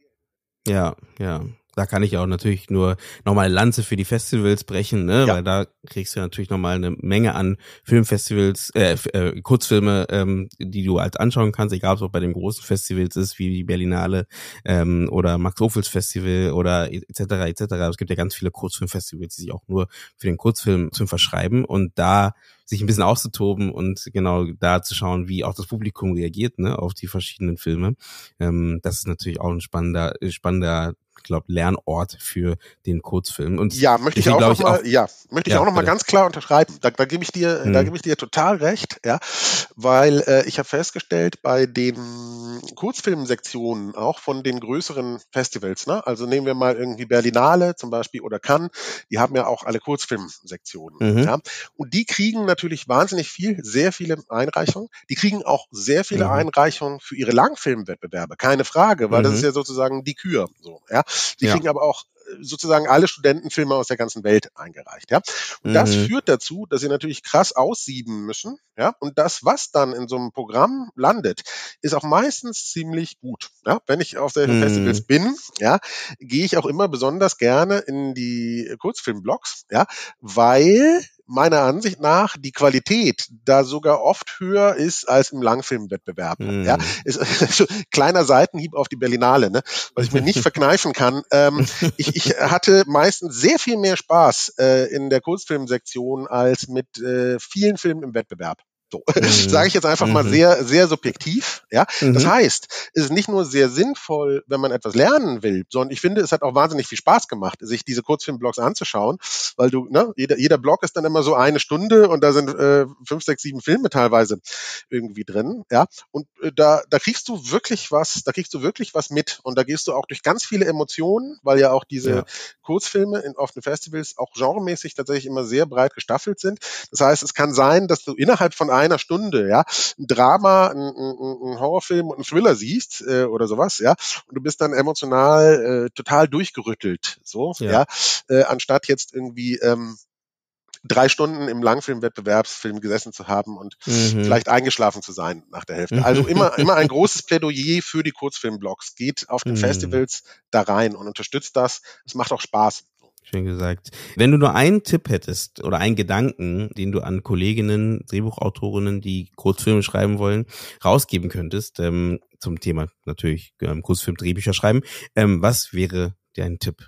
Ja, ja. Da kann ich auch natürlich nur nochmal Lanze für die Festivals brechen, ne, Ja. weil da kriegst du natürlich nochmal eine Menge an Filmfestivals, äh, äh, Kurzfilme, ähm, die du halt anschauen kannst, egal ob es auch bei den großen Festivals ist, wie die Berlinale ähm, oder Max-Ophüls Festival oder et cetera et cetera. Es gibt ja ganz viele Kurzfilmfestivals, die sich auch nur für den Kurzfilm zum verschreiben und da sich ein bisschen auszutoben und genau da zu schauen, wie auch das Publikum reagiert, ne, auf die verschiedenen Filme. Ähm, das ist natürlich auch ein spannender, spannender, ich glaube, Lernort für den Kurzfilm. Und ja, möchte ich auch noch mal, ja, möchte ich ja, auch noch mal ganz klar unterschreiben. Da, da gebe ich dir, hm. da gebe ich dir total recht, ja, weil äh, ich habe festgestellt, bei den Kurzfilmsektionen auch von den größeren Festivals, ne, also nehmen wir mal irgendwie Berlinale zum Beispiel oder Cannes, die haben ja auch alle Kurzfilmsektionen, mhm. ja, und die kriegen natürlich wahnsinnig viel, sehr viele Einreichungen. Die kriegen auch sehr viele mhm. Einreichungen für ihre Langfilmwettbewerbe, keine Frage, weil mhm. das ist ja sozusagen die Kür, so, ja. Sie ja. kriegen aber auch sozusagen alle Studentenfilme aus der ganzen Welt eingereicht, ja. Und mhm. das führt dazu, dass sie natürlich krass aussieben müssen, ja. Und das, was dann in so einem Programm landet, ist auch meistens ziemlich gut, ja. Wenn ich auf solchen mhm. Festivals bin, ja, gehe ich auch immer besonders gerne in die Kurzfilmblogs, ja, weil meiner Ansicht nach die Qualität da sogar oft höher ist als im Langfilmwettbewerb. Mm. Ja, ist also, kleiner Seitenhieb auf die Berlinale, ne, was ich mir nicht verkneifen kann. Ähm, ich, ich hatte meistens sehr viel mehr Spaß äh, in der Kurzfilmsektion als mit äh, vielen Filmen im Wettbewerb. So, mhm. sage ich jetzt einfach mhm. mal sehr, sehr subjektiv. Ja, mhm. das heißt, es ist nicht nur sehr sinnvoll, wenn man etwas lernen will, sondern ich finde, es hat auch wahnsinnig viel Spaß gemacht, sich diese Kurzfilmblogs anzuschauen, weil du, ne, jeder, jeder Blog ist dann immer so eine Stunde und da sind äh, fünf, sechs, sieben Filme teilweise irgendwie drin. Ja, und äh, da, da kriegst du wirklich was, da kriegst du wirklich was mit und da gehst du auch durch ganz viele Emotionen, weil ja auch diese ja. Kurzfilme in, auf den Festivals auch genremäßig tatsächlich immer sehr breit gestaffelt sind. Das heißt, es kann sein, dass du innerhalb von einer Stunde, ja, ein Drama, ein, ein, ein Horrorfilm und ein Thriller siehst äh, oder sowas, ja, und du bist dann emotional äh, total durchgerüttelt, so, ja, ja äh, anstatt jetzt irgendwie ähm, drei Stunden im Langfilm-Wettbewerbsfilm gesessen zu haben und mhm. vielleicht eingeschlafen zu sein nach der Hälfte. Also immer, immer ein großes Plädoyer für die Kurzfilmblogs. Geht auf den mhm. Festivals da rein und unterstützt das. Es macht auch Spaß. Schön gesagt. Wenn du nur einen Tipp hättest oder einen Gedanken, den du an Kolleginnen, Drehbuchautorinnen, die Kurzfilme schreiben wollen, rausgeben könntest, ähm, zum Thema natürlich ähm, Kurzfilm, Drehbücher schreiben, ähm, was wäre dein Tipp?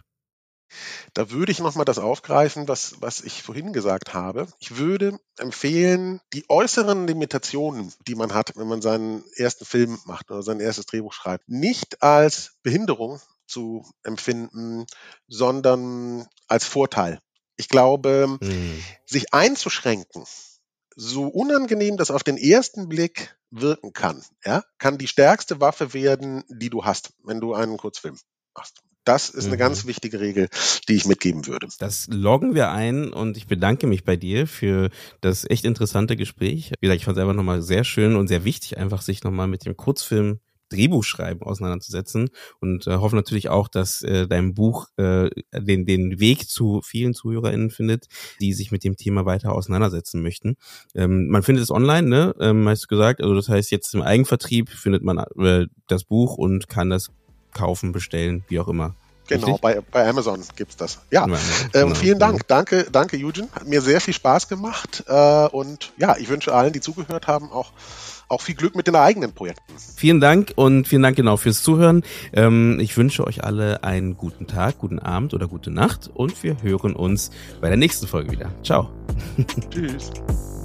Da würde ich nochmal das aufgreifen, was, was ich vorhin gesagt habe. Ich würde empfehlen, die äußeren Limitationen, die man hat, wenn man seinen ersten Film macht oder sein erstes Drehbuch schreibt, nicht als Behinderung zu empfinden, sondern als Vorteil. Ich glaube, mhm. sich einzuschränken, so unangenehm das auf den ersten Blick wirken kann, ja, kann die stärkste Waffe werden, die du hast, wenn du einen Kurzfilm machst. Das ist eine mhm. ganz wichtige Regel, die ich mitgeben würde. Das loggen wir ein und ich bedanke mich bei dir für das echt interessante Gespräch. Wie gesagt, ich fand es einfach nochmal sehr schön und sehr wichtig, einfach sich nochmal mit dem Kurzfilm Drehbuchschreiben auseinanderzusetzen und äh, hoffe natürlich auch, dass äh, dein Buch äh, den den Weg zu vielen ZuhörerInnen findet, die sich mit dem Thema weiter auseinandersetzen möchten. Ähm, man findet es online, ne? Ähm, hast du gesagt. Also das heißt, jetzt im Eigenvertrieb findet man äh, das Buch und kann das kaufen, bestellen, wie auch immer. Genau, bei, bei Amazon gibt's das. Ja, ja äh, und vielen Dank. Danke, danke Eugen. Hat mir sehr viel Spaß gemacht. Äh, und ja, ich wünsche allen, die zugehört haben, auch auch viel Glück mit den eigenen Projekten. Vielen Dank und vielen Dank genau fürs Zuhören. Ähm, ich wünsche euch alle einen guten Tag, guten Abend oder gute Nacht und wir hören uns bei der nächsten Folge wieder. Ciao. Tschüss.